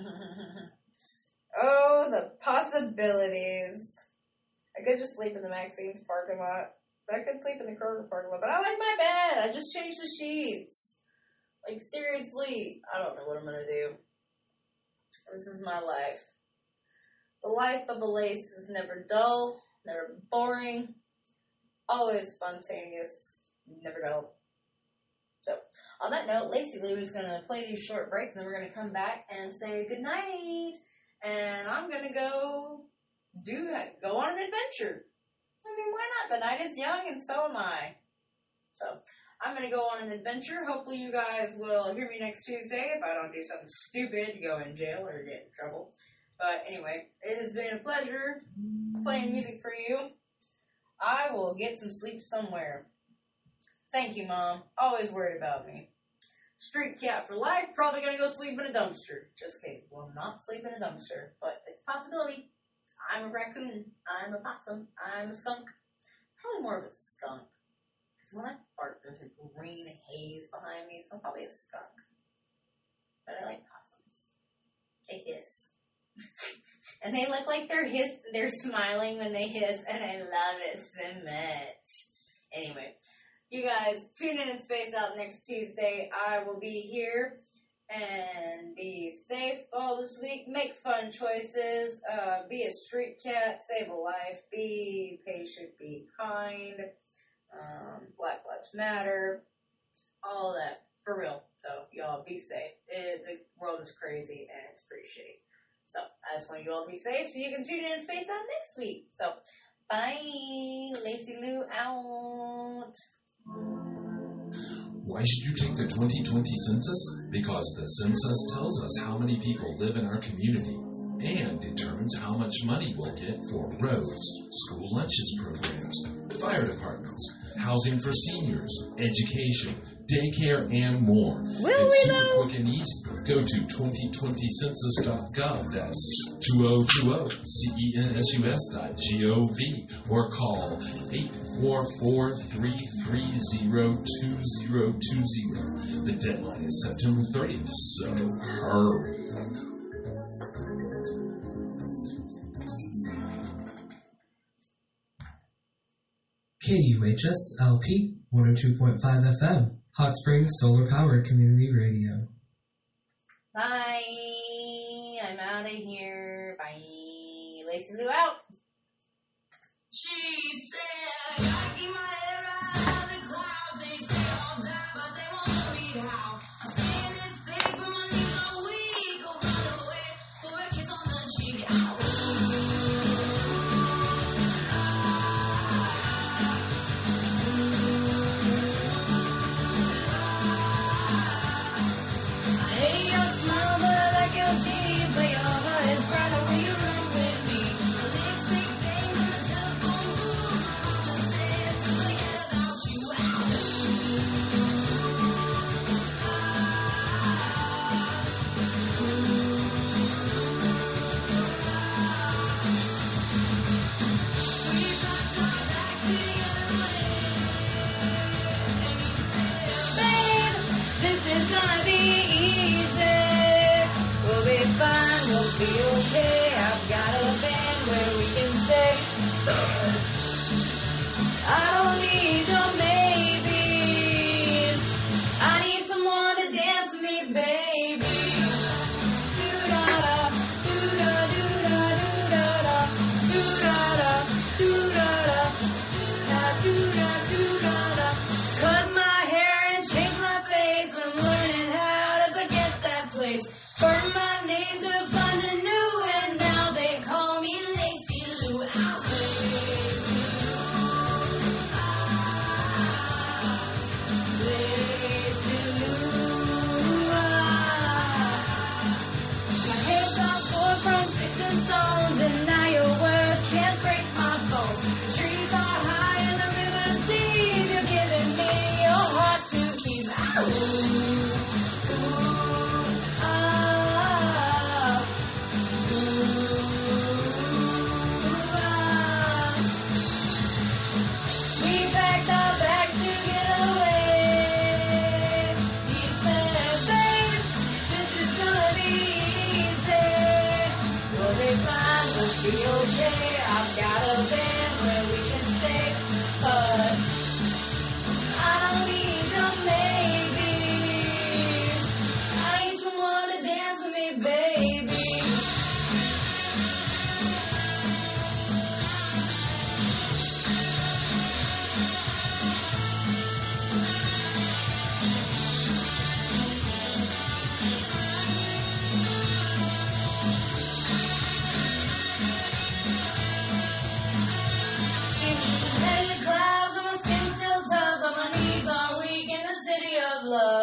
Oh, the possibilities. I could just sleep in the Maxine's parking lot. I could sleep in the Kroger parking lot, but I like my bed. I just changed the sheets. Like, seriously, I don't know what I'm going to do. This is my life. The life of a lace is never dull, never boring, always spontaneous, never dull. So, on that note, Lacey Lou is going to play these short breaks, and then we're going to come back and say goodnight. And I'm going to go do go on an adventure. I mean, why not? The night is young, and so am I. So, I'm going to go on an adventure. Hopefully you guys will hear me next Tuesday if I don't do something stupid to go in jail or get in trouble. But anyway, it has been a pleasure playing music for you. I will get some sleep somewhere. Thank you, Mom. Always worried about me. Street cat for life. Probably going to go sleep in a dumpster. Just kidding. Will not sleep in a dumpster. But it's a possibility. I'm a raccoon. I'm a possum. I'm a skunk. Probably more of a skunk. Because when I fart, there's a green haze behind me, so I'm probably a skunk. But I like possums. They hiss. And they look like they're hiss, they're smiling when they hiss, and I love it so much. Anyway, you guys, tune in and space out next Tuesday. I will be here. And be safe all this week. Make fun choices. Uh, be a street cat. Save a life. Be patient. Be kind. Um, Black Lives Matter, all that, for real. So, y'all be safe. It, the world is crazy, and it's pretty shitty. So, I just want you all to be safe, so you can tune in and space out next week. So, bye. Lacey Lou out. Why should you take the twenty twenty census? Because the census tells us how many people live in our community and determines how much money we'll get for roads, school lunches programs, fire departments, housing for seniors, education, daycare, and more. Will it's we super though? quick and easy. Go to twenty twenty census dot gov. That's two thousand twenty C E N S U S dot G O V or call eight four four, three three zero, two zero two zero. The deadline is September thirtieth, so hurry. K U H S L P one oh two point five F M, Hot Springs Solar Powered Community Radio. Bye. I'm out of here. Bye. Lacey Lou out. She said, I gotta keep my head right the cloud. They say I'll die, but they won't show me how. I stay in this paper, my knees are weak. Go run away for a kiss on the cheek. Ow. Hey, your smile, but I can see, but your heart is brighter when you run with me. My lipstick stains on the telephone booth. Just say it till I get about you. We got our back together, and he said, babe, this is gonna be easy. We'll be fine, we'll be okay. I've got a van where we can stay. I don't need your maybes. I need someone to dance with me, baby. Do-da-da, do-da, do-da, do-da-da, do-da-da, do-da-da, do-da, do-da, do-da-da. Cut my hair and change my face. I'm learning how to forget that place. Burn my name to find a new and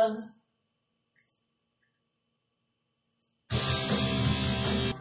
of